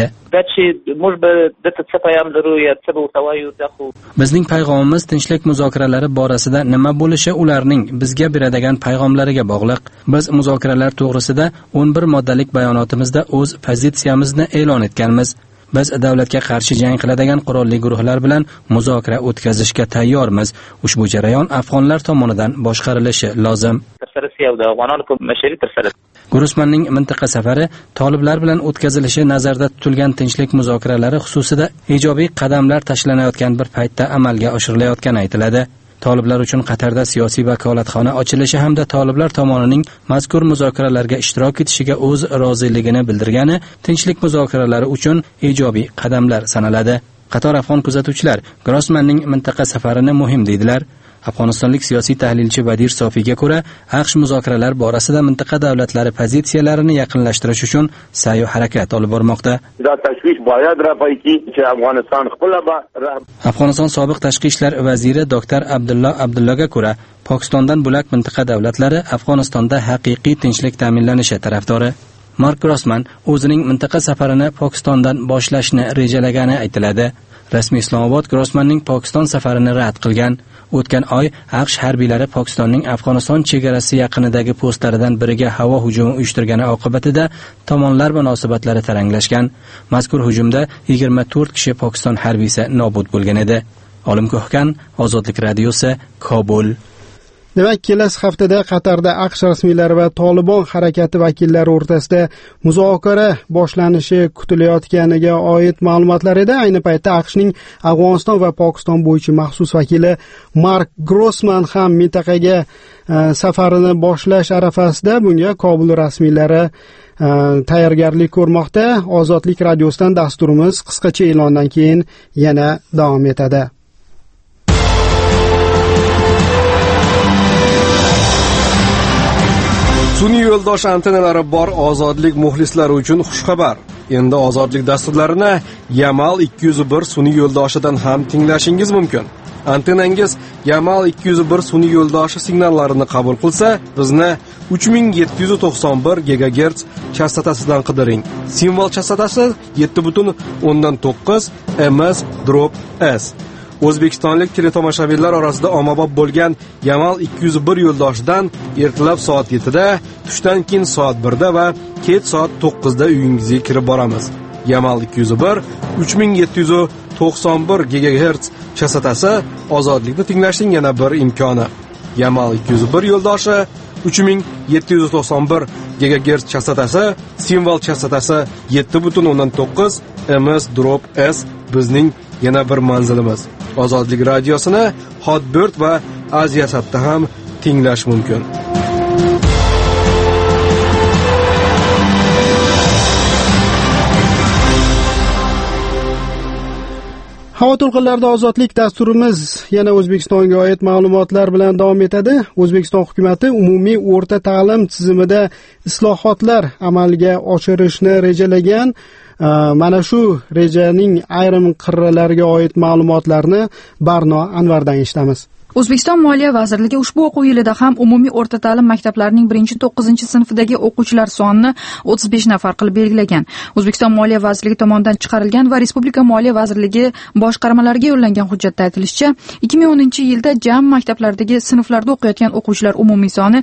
Bizning payg'amimiz tinchlik muzokaralari borasida nima bo'lishi ularning bizga beradigan payg'amlariga bog'liq. Biz muzokaralar to'g'risida 11 moddalik bayonotimizda o'z pozitsiyamizni e'lon etganmiz. Biz davlatga qarshi jang qiladigan qurolli guruhlar bilan muzokara o'tkazishga tayyormiz. Ushbu jarayon afg'onlar tomonidan boshqarilishi lozim. Grossmanning mintaqa safari toliblar bilan o'tkazilishi nazarda tutilgan tinchlik muzokaralari xususida ijobiy qadamlar tashlanayotgan bir paytda amalga oshirilayotgani aytiladi. Toliblar uchun Qatarda siyosiy vakolatxona ochilishi hamda toliblar tomonining mazkur muzokaralarga ishtirok etishiga o'z roziligini bildirgani tinchlik muzokaralari uchun ijobiy qadamlar sanaladi. Qator afg'on kuzatuvchilar Grossmanning mintaqa safarini muhim deydilar. Afg'onistonlik siyosiy tahlilchi Vadir Sofiyga ko'ra, AQSh muzokaralar borasida mintaqa davlatlari pozitsiyalarini yaqinlashtirish uchun sa'y va harakat olib bormoqda. Afg'oniston sobiq tashqi ishlar vaziri Dr. Abdullo Abdullaga ko'ra, Pokistondan bo'lak mintaqa davlatlari Afg'onistonda haqiqiy tinchlik ta'minlanishi tarafdori. Mark Grossman o'zining mintaqa safarini Pokistondan boshlashni rejalagani aytiladi. Rasmiy Islomobod Grossmanning Pokiston safarini rad qilgan. O'tgan oy AQSh harbiylari Pokistonning Afg'oniston chegarasi yaqinidagi postlaridan biriga havo hujumi uyushtirgani oqibatida tomonlar munosabatlari taranglashgan. Mazkur hujumda 24 kishi Pokiston harbiysi nobud bo'lgan edi. Olim Ko'hkan, Ozodlik radiosi, Kobul. Demak, kelasi haftada Qatarda AQSh rasmiylari va Tolibon harakati vakillari o'rtasida muzokara boshlanishi kutilayotganiga oid ma'lumotlar edi. Ayni paytda AQShning Afg'oniston va Pokiston bo'yicha maxsus vakili Mark Grossman ham mintaqaga safarini boshlash arafasida. Bunga Kobul rasmiylari tayyorgarlik ko'rmoqda. Ozodlik radiosidan dasturimiz qisqacha e'londan keyin yana davom etadi. Sun'iy yo'ldosh antennalari bor ozodlik muxlislari uchun xushxabar. Endi ozodlik dasturlarini Yamal 201 sun'iy yo'ldoshidan ham tinglashingiz mumkin. Antennangiz Yamal 201 sun'iy yo'ldoshi signallarini qabul qilsa, bizni 3791 GHz chastotasidan qidiring. Simvol chastotasi 7.9 ms/s. O'zbekistonlik teletomoshabinlar orasida ommabop bo'lgan Yamal 201 yo'ldoshidan ertalab soat 7 da, tushdan keyin soat 1 da va kech soat 9 da uyingizga kirib boramiz. Yamal 201 3791 GHz chastotasi ozodlikni tinglashning yana bir imkoni. Yamal 201 yo'ldoshi 3791 GHz chastotasi, simvol chastotasi 7.9 ms/s bizning yana bir manzilimiz. Ozodlik radiosini Hotbird va Aziyasatda ham tinglash mumkin. Havo to'lqinlarida ozodlik dasturimiz yana O'zbekistonga oid ma'lumotlar bilan davom etadi. O'zbekiston hukumatı umumiy o'rta ta'lim tizimida islohotlar amalga oshirishni rejalagan. Mana shu rejaning ayrim qirralariga oid ma'lumotlarni Barno Anvardan eshitamiz. O'zbekiston Moliya vazirligi ushbu o'quv yilida ham umumiy o'rta ta'lim maktablarining 1-9 sinfidagi o'quvchilar sonini 35 nafar qilib belgilagan. O'zbekiston Moliya vazirligi tomonidan chiqarilgan va Respublika Moliya vazirligi boshqarmalariga yo'llangan hujjatda aytilishicha, 2010-yilda jami maktablardagi sinflarda o'qiyotgan o'quvchilar umumiy soni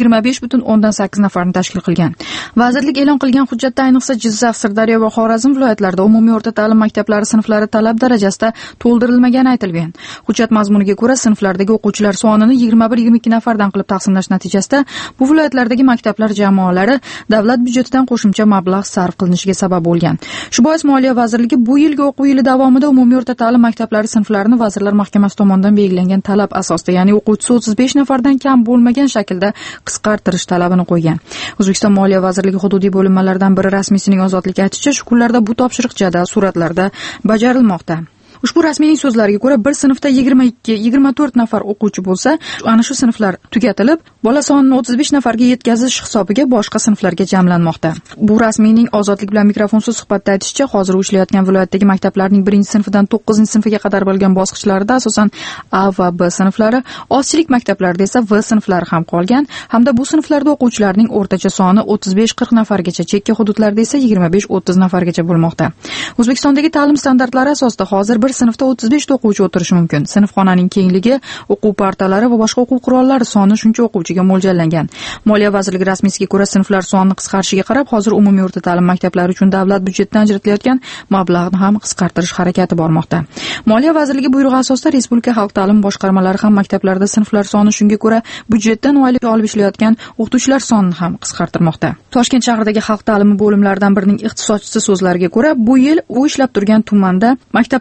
25.8 nafarni tashkil qilgan. Vazirlik e'lon qilgan hujjatda ayniqsa Jizzax, Sirdaryo va Xorazm viloyatlarida umumiy o'rta ta'lim maktablari sinflari talab darajasida to'ldirilmagani aytilgan. Hujjat mazmuniga ko'ra, sinflarda o'quvchilar sonini 21-22 nafardan qilib taqsimlash natijasida bu viloyatlardagi maktablar jamoalari davlat byudjetidan qo'shimcha mablag' sarf qilinishiga sabab bo'lgan. Shu bois Moliya vazirligi bu yilgi o'quv yili davomida umumiy o'rta ta'lim maktablari sinflarini Vazirlar Mahkamasi tomonidan belgilangan talab asosida, ya'ni o'quvchisi 35 nafardan kam bo'lmagan shaklda qisqartirish talabini qo'ygan. O'zbekiston Moliya vazirligi hududiy bo'linmalaridan biri rasmiysining ozodlikka aytishicha, shu kunlarda bu topshiriq jadal suratlarda bajarilmoqda. Ushbu rasmiyning so'zlariga ko'ra, bir sinfda 22-24 nafar o'quvchi bo'lsa, ana shu sinflar tugatilib, bola sonini 35 nafarga yetkazish hisobiga boshqa sinflarga jamlanmoqda. Bu rasmiyning Ozodlik bilan mikrofonsiz suhbatda aytishicha, hozir ishlayotgan viloyatdagi maktablarning 1-sinfdan 9-sinfiga qadar bo'lgan bosqichlarida asosan A va B sinflari, ozchilik maktablarida esa V sinflari ham qolgan, hamda bu sinflarda o'quvchilarning o'rtacha soni 35-40 nafargacha, chekka hududlarda esa 25-30 nafargacha bo'lmoqda. O'zbekistondagi ta'lim standartlari asosida hozir bir sinfda 35 ta o'quvchi o'tirishi mumkin. Sinfxonaning kengligi, o'quv partalari va boshqa o'quv qurollari soni shuncha o'quvchiga mo'ljallangan. Moliya vazirligi rasmiysiga ko'ra, sinflar sonining qisqarishiga qarab, hozir umumiy o'rta ta'lim maktablari uchun davlat byudjetidan ajratilayotgan mablag'ni ham qisqartirish harakati bormoqda. Moliya vazirligi buyrug'i asosida Respublika xalq ta'limi boshqarmalari ham maktablarda sinflar soni shunga ko'ra byudjetdan oylik olib ishlayotgan o'qituvchilar sonini ham qisqartirmoqda. Toshkent shahridagi xalq ta'limi bo'limlaridan birining iqtisodchisi so'zlariga ko'ra, bu yil u ishlab turgan tumanda maktablarni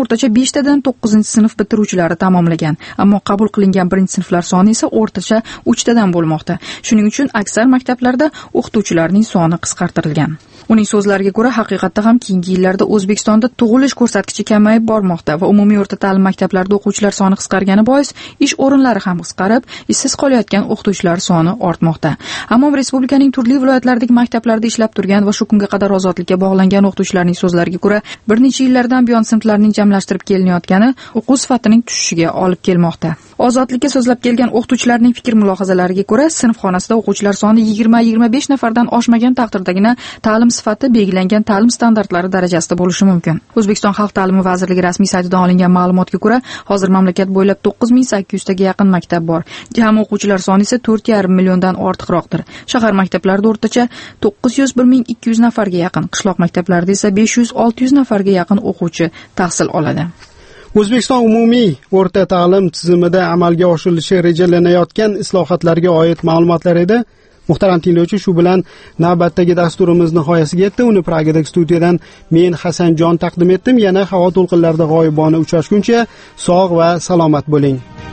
o'rtacha 5 tadan 9-sinf bitiruvchilari tamomlagan, ammo qabul qilingan 1-sinflar soni esa o'rtacha 3 tadan bo'lmoqda. Shuning uchun aksar maktablarda o'qituvchilarning soni qisqartirilgan. Uning so'zlariga ko'ra, haqiqatda ham keyingi yillarda O'zbekistonda tug'ilish ko'rsatkichi kamayib bormoqda va umumiy o'rta ta'lim maktablarida o'quvchilar soni qisqargani bois ish o'rinlari ham qisqarib, ishsiz qolayotgan o'qituvchilar soni ortmoqda. Ammo respublikaning turli viloyatlaridagi maktablarda ishlab turgan va shu kunga qadar ozodlikka bog'langan o'qituvchilarning so'zlariga ko'ra, bir necha yillardan buyon sinflarning jamlashtirib kelinayotgani o'quv sifatining tushishiga olib kelmoqda. Ozodlikka so'zlab kelgan o'qituvchilarning fikr-mulohazalariga ko'ra, sinf xonasida o'quvchilar soni 20-25 nafardan oshmagan taqdirdagina ta'lim sifati belgilangan ta'lim standartlari darajasida bo'lishi mumkin. O'zbekiston Xalq ta'limi vazirligi rasmiy saytidan olingan ma'lumotga ko'ra, hozir mamlakat bo'ylab 9800 taga yaqin maktab bor. Jami o'quvchilar soni esa 4,5 milliondan ortiqroqdir. Shahar maktablarida o'rtacha 901,200 nafarga yaqin, qishloq maktablarida esa 500-600 nafarga yaqin o'quvchi tahsil oladi. O'zbekiston umumiy o'rta ta'lim tizimida amalga oshirilishi rejalanayotgan islohotlarga oid ma'lumotlar edi. Muhtaram tinglovchi, shu bilan navbatdagi dasturimiz nihoyasiga yetdi. Uni Pragadagi studiyadan men Hasanjon taqdim etdim. Yana havo to'lqinlarida g'oyibona uchrashguncha sog' va salomat bo'ling.